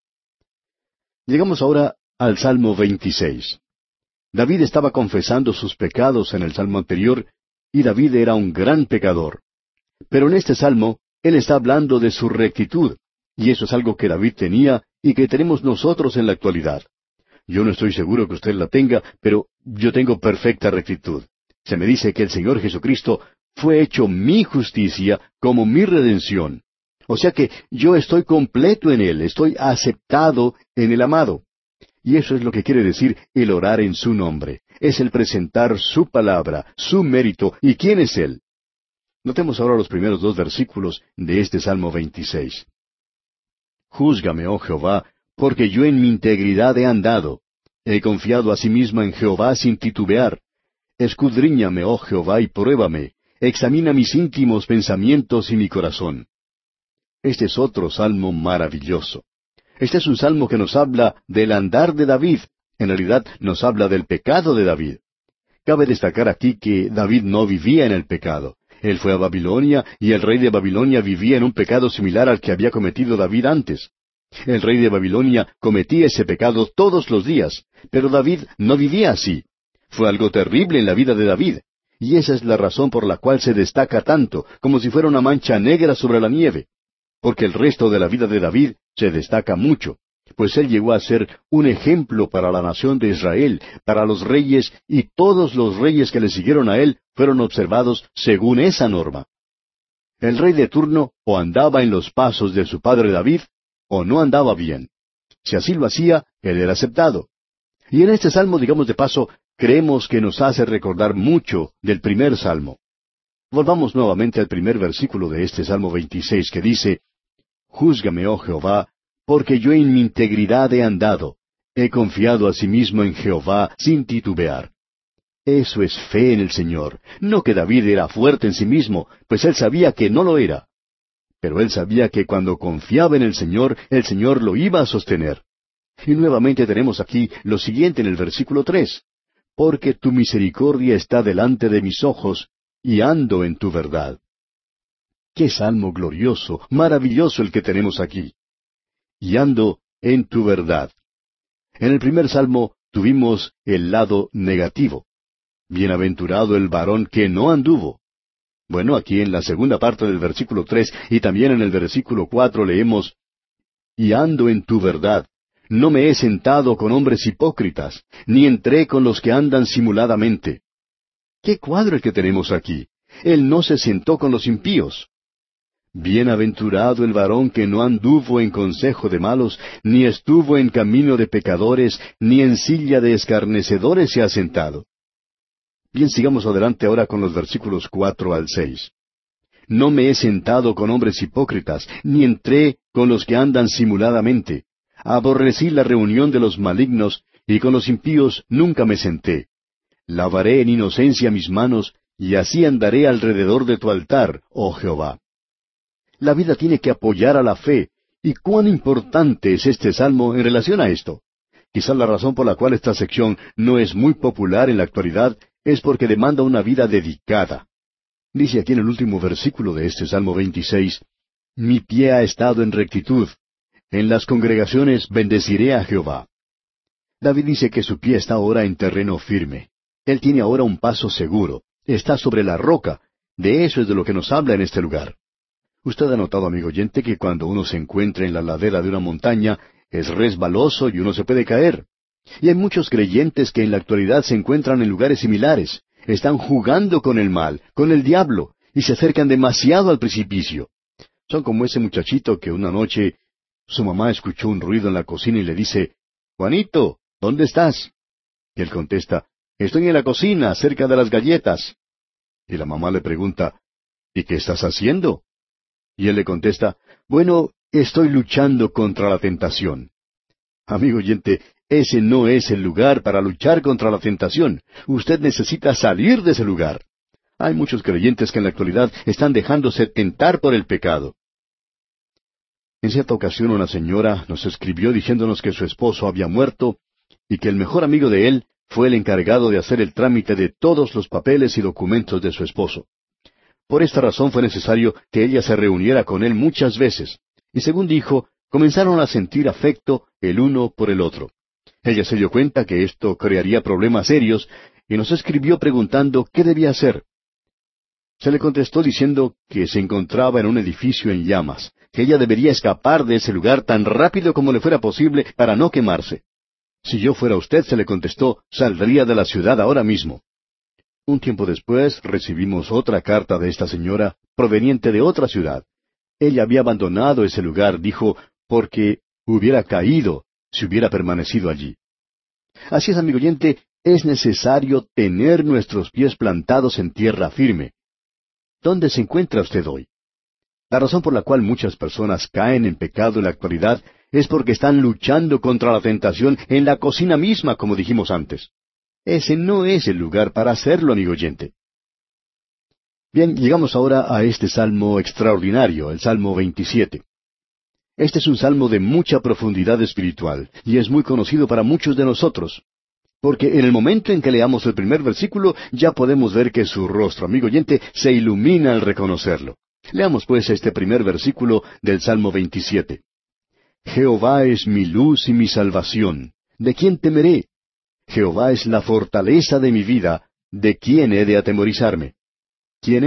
Llegamos ahora al Salmo veintiséis. David estaba confesando sus pecados en el Salmo anterior, y David era un gran pecador. Pero en este Salmo, él está hablando de su rectitud, y eso es algo que David tenía y que tenemos nosotros en la actualidad. Yo no estoy seguro que usted la tenga, pero yo tengo perfecta rectitud. Se me dice que el Señor Jesucristo fue hecho mi justicia como mi redención. O sea que yo estoy completo en Él, estoy aceptado en el amado. Y eso es lo que quiere decir el orar en su nombre. Es el presentar su palabra, su mérito, y quién es Él. Notemos ahora los primeros dos versículos de este Salmo veintiséis. Júzgame, oh Jehová, porque yo en mi integridad he andado. He confiado asimismo en Jehová sin titubear. Escudriñame, oh Jehová, y pruébame. Examina mis íntimos pensamientos y mi corazón. Este es otro salmo maravilloso. Este es un salmo que nos habla del andar de David. En realidad nos habla del pecado de David. Cabe destacar aquí que David no vivía en el pecado. Él fue a Babilonia, y el rey de Babilonia vivía en un pecado similar al que había cometido David antes. El rey de Babilonia cometía ese pecado todos los días, pero David no vivía así. Fue algo terrible en la vida de David, y esa es la razón por la cual se destaca tanto, como si fuera una mancha negra sobre la nieve, porque el resto de la vida de David se destaca mucho. pues él llegó a ser un ejemplo para la nación de Israel, para los reyes, y todos los reyes que le siguieron a él fueron observados según esa norma. El rey de turno o andaba en los pasos de su padre David, o no andaba bien. Si así lo hacía, él era aceptado. Y en este salmo, digamos de paso, creemos que nos hace recordar mucho del primer salmo. Volvamos nuevamente al primer versículo de este Salmo veintiséis, que dice, Júzgame, oh Jehová, porque yo en mi integridad he andado. He confiado asimismo en Jehová sin titubear. Eso es fe en el Señor. No que David era fuerte en sí mismo, pues él sabía que no lo era. Pero él sabía que cuando confiaba en el Señor, el Señor lo iba a sostener. Y nuevamente tenemos aquí lo siguiente en el versículo tres. Porque tu misericordia está delante de mis ojos, y ando en tu verdad. ¡Qué salmo glorioso, maravilloso el que tenemos aquí! Y ando en tu verdad. En el primer salmo tuvimos el lado negativo. Bienaventurado el varón que no anduvo. Bueno, aquí en la segunda parte del versículo tres y también en el versículo cuatro leemos, Y ando en tu verdad. No me he sentado con hombres hipócritas, ni entré con los que andan simuladamente. ¿Qué cuadro el que tenemos aquí? Él no se sentó con los impíos. Bienaventurado el varón que no anduvo en consejo de malos, ni estuvo en camino de pecadores, ni en silla de escarnecedores se ha sentado. Bien, sigamos adelante ahora con los versículos cuatro al seis. No me he sentado con hombres hipócritas, ni entré con los que andan simuladamente. Aborrecí la reunión de los malignos, y con los impíos nunca me senté. Lavaré en inocencia mis manos, y así andaré alrededor de tu altar, oh Jehová. La vida tiene que apoyar a la fe, y cuán importante es este salmo en relación a esto. Quizá la razón por la cual esta sección no es muy popular en la actualidad es porque demanda una vida dedicada. Dice aquí en el último versículo de este Salmo veintiséis, Mi pie ha estado en rectitud. En las congregaciones bendeciré a Jehová. David dice que su pie está ahora en terreno firme. Él tiene ahora un paso seguro. Está sobre la roca. De eso es de lo que nos habla en este lugar. Usted ha notado, amigo oyente, que cuando uno se encuentra en la ladera de una montaña, es resbaloso y uno se puede caer. Y hay muchos creyentes que en la actualidad se encuentran en lugares similares. Están jugando con el mal, con el diablo, y se acercan demasiado al precipicio. Son como ese muchachito que una noche su mamá escuchó un ruido en la cocina y le dice, Juanito, ¿dónde estás? Y él contesta, Estoy en la cocina, cerca de las galletas. Y la mamá le pregunta, ¿Y qué estás haciendo? Y él le contesta, Bueno, estoy luchando contra la tentación. Amigo oyente, ese no es el lugar para luchar contra la tentación. Usted necesita salir de ese lugar. Hay muchos creyentes que en la actualidad están dejándose tentar por el pecado. En cierta ocasión una señora nos escribió diciéndonos que su esposo había muerto y que el mejor amigo de él fue el encargado de hacer el trámite de todos los papeles y documentos de su esposo. Por esta razón fue necesario que ella se reuniera con él muchas veces, y según dijo, comenzaron a sentir afecto el uno por el otro. Ella se dio cuenta que esto crearía problemas serios, y nos escribió preguntando qué debía hacer. Se le contestó diciendo que se encontraba en un edificio en llamas, que ella debería escapar de ese lugar tan rápido como le fuera posible para no quemarse. Si yo fuera usted, se le contestó, saldría de la ciudad ahora mismo. Un tiempo después recibimos otra carta de esta señora, proveniente de otra ciudad. Ella había abandonado ese lugar, dijo, porque hubiera caído si hubiera permanecido allí. Así es, amigo oyente, es necesario tener nuestros pies plantados en tierra firme. ¿Dónde se encuentra usted hoy? La razón por la cual muchas personas caen en pecado en la actualidad es porque están luchando contra la tentación en la cocina misma, como dijimos antes. Ese no es el lugar para hacerlo, amigo oyente. Bien, llegamos ahora a este salmo extraordinario, el Salmo veintisiete. Este es un salmo de mucha profundidad espiritual, y es muy conocido para muchos de nosotros. Porque en el momento en que leamos el primer versículo, ya podemos ver que su rostro, amigo oyente, se ilumina al reconocerlo. Leamos pues este primer versículo del Salmo veintisiete. Jehová es mi luz y mi salvación. ¿De quién temeré? Jehová es la fortaleza de mi vida. ¿De quién he de atemorizarme? ¿Quién es?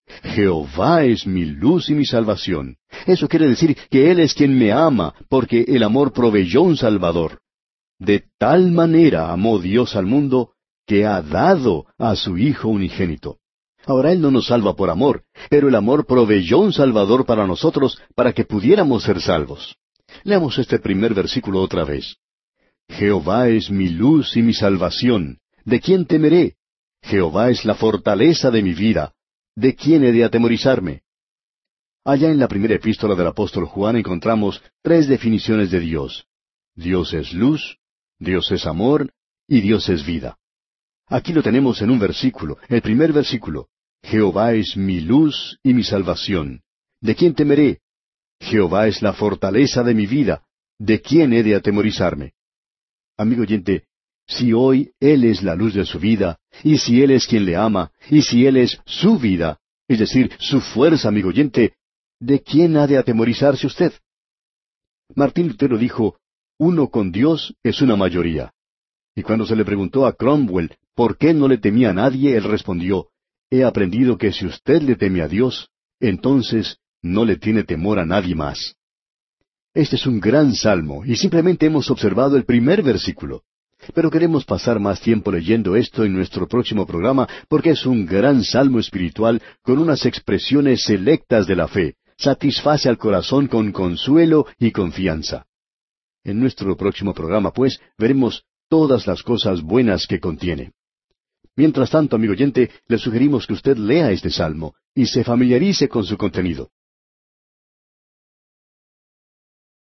Jehová es mi luz y mi salvación. Eso quiere decir que Él es quien me ama, porque el amor proveyó un Salvador. De tal manera amó Dios al mundo, que ha dado a su Hijo unigénito. Ahora Él no nos salva por amor, pero el amor proveyó un Salvador para nosotros, para que pudiéramos ser salvos. Leamos este primer versículo otra vez. Jehová es mi luz y mi salvación. ¿De quién temeré? Jehová es la fortaleza de mi vida. ¿De quién he de atemorizarme? Allá en la primera epístola del apóstol Juan encontramos tres definiciones de Dios. Dios es luz, Dios es amor y Dios es vida. Aquí lo tenemos en un versículo, el primer versículo. Jehová es mi luz y mi salvación. ¿De quién temeré? Jehová es la fortaleza de mi vida. ¿De quién he de atemorizarme? Amigo oyente, si hoy Él es la luz de su vida, y si Él es quien le ama, y si Él es su vida, es decir, su fuerza, amigo oyente, ¿de quién ha de atemorizarse usted? Martín Lutero dijo, uno con Dios es una mayoría. Y cuando se le preguntó a Cromwell por qué no le temía a nadie, él respondió, he aprendido que si usted le teme a Dios, entonces no le tiene temor a nadie más. Este es un gran salmo, y simplemente hemos observado el primer versículo. Pero queremos pasar más tiempo leyendo esto en nuestro próximo programa, porque es un gran salmo espiritual con unas expresiones selectas de la fe. Satisface al corazón con consuelo y confianza. En nuestro próximo programa, pues, veremos todas las cosas buenas que contiene. Mientras tanto, amigo oyente, le sugerimos que usted lea este salmo y se familiarice con su contenido.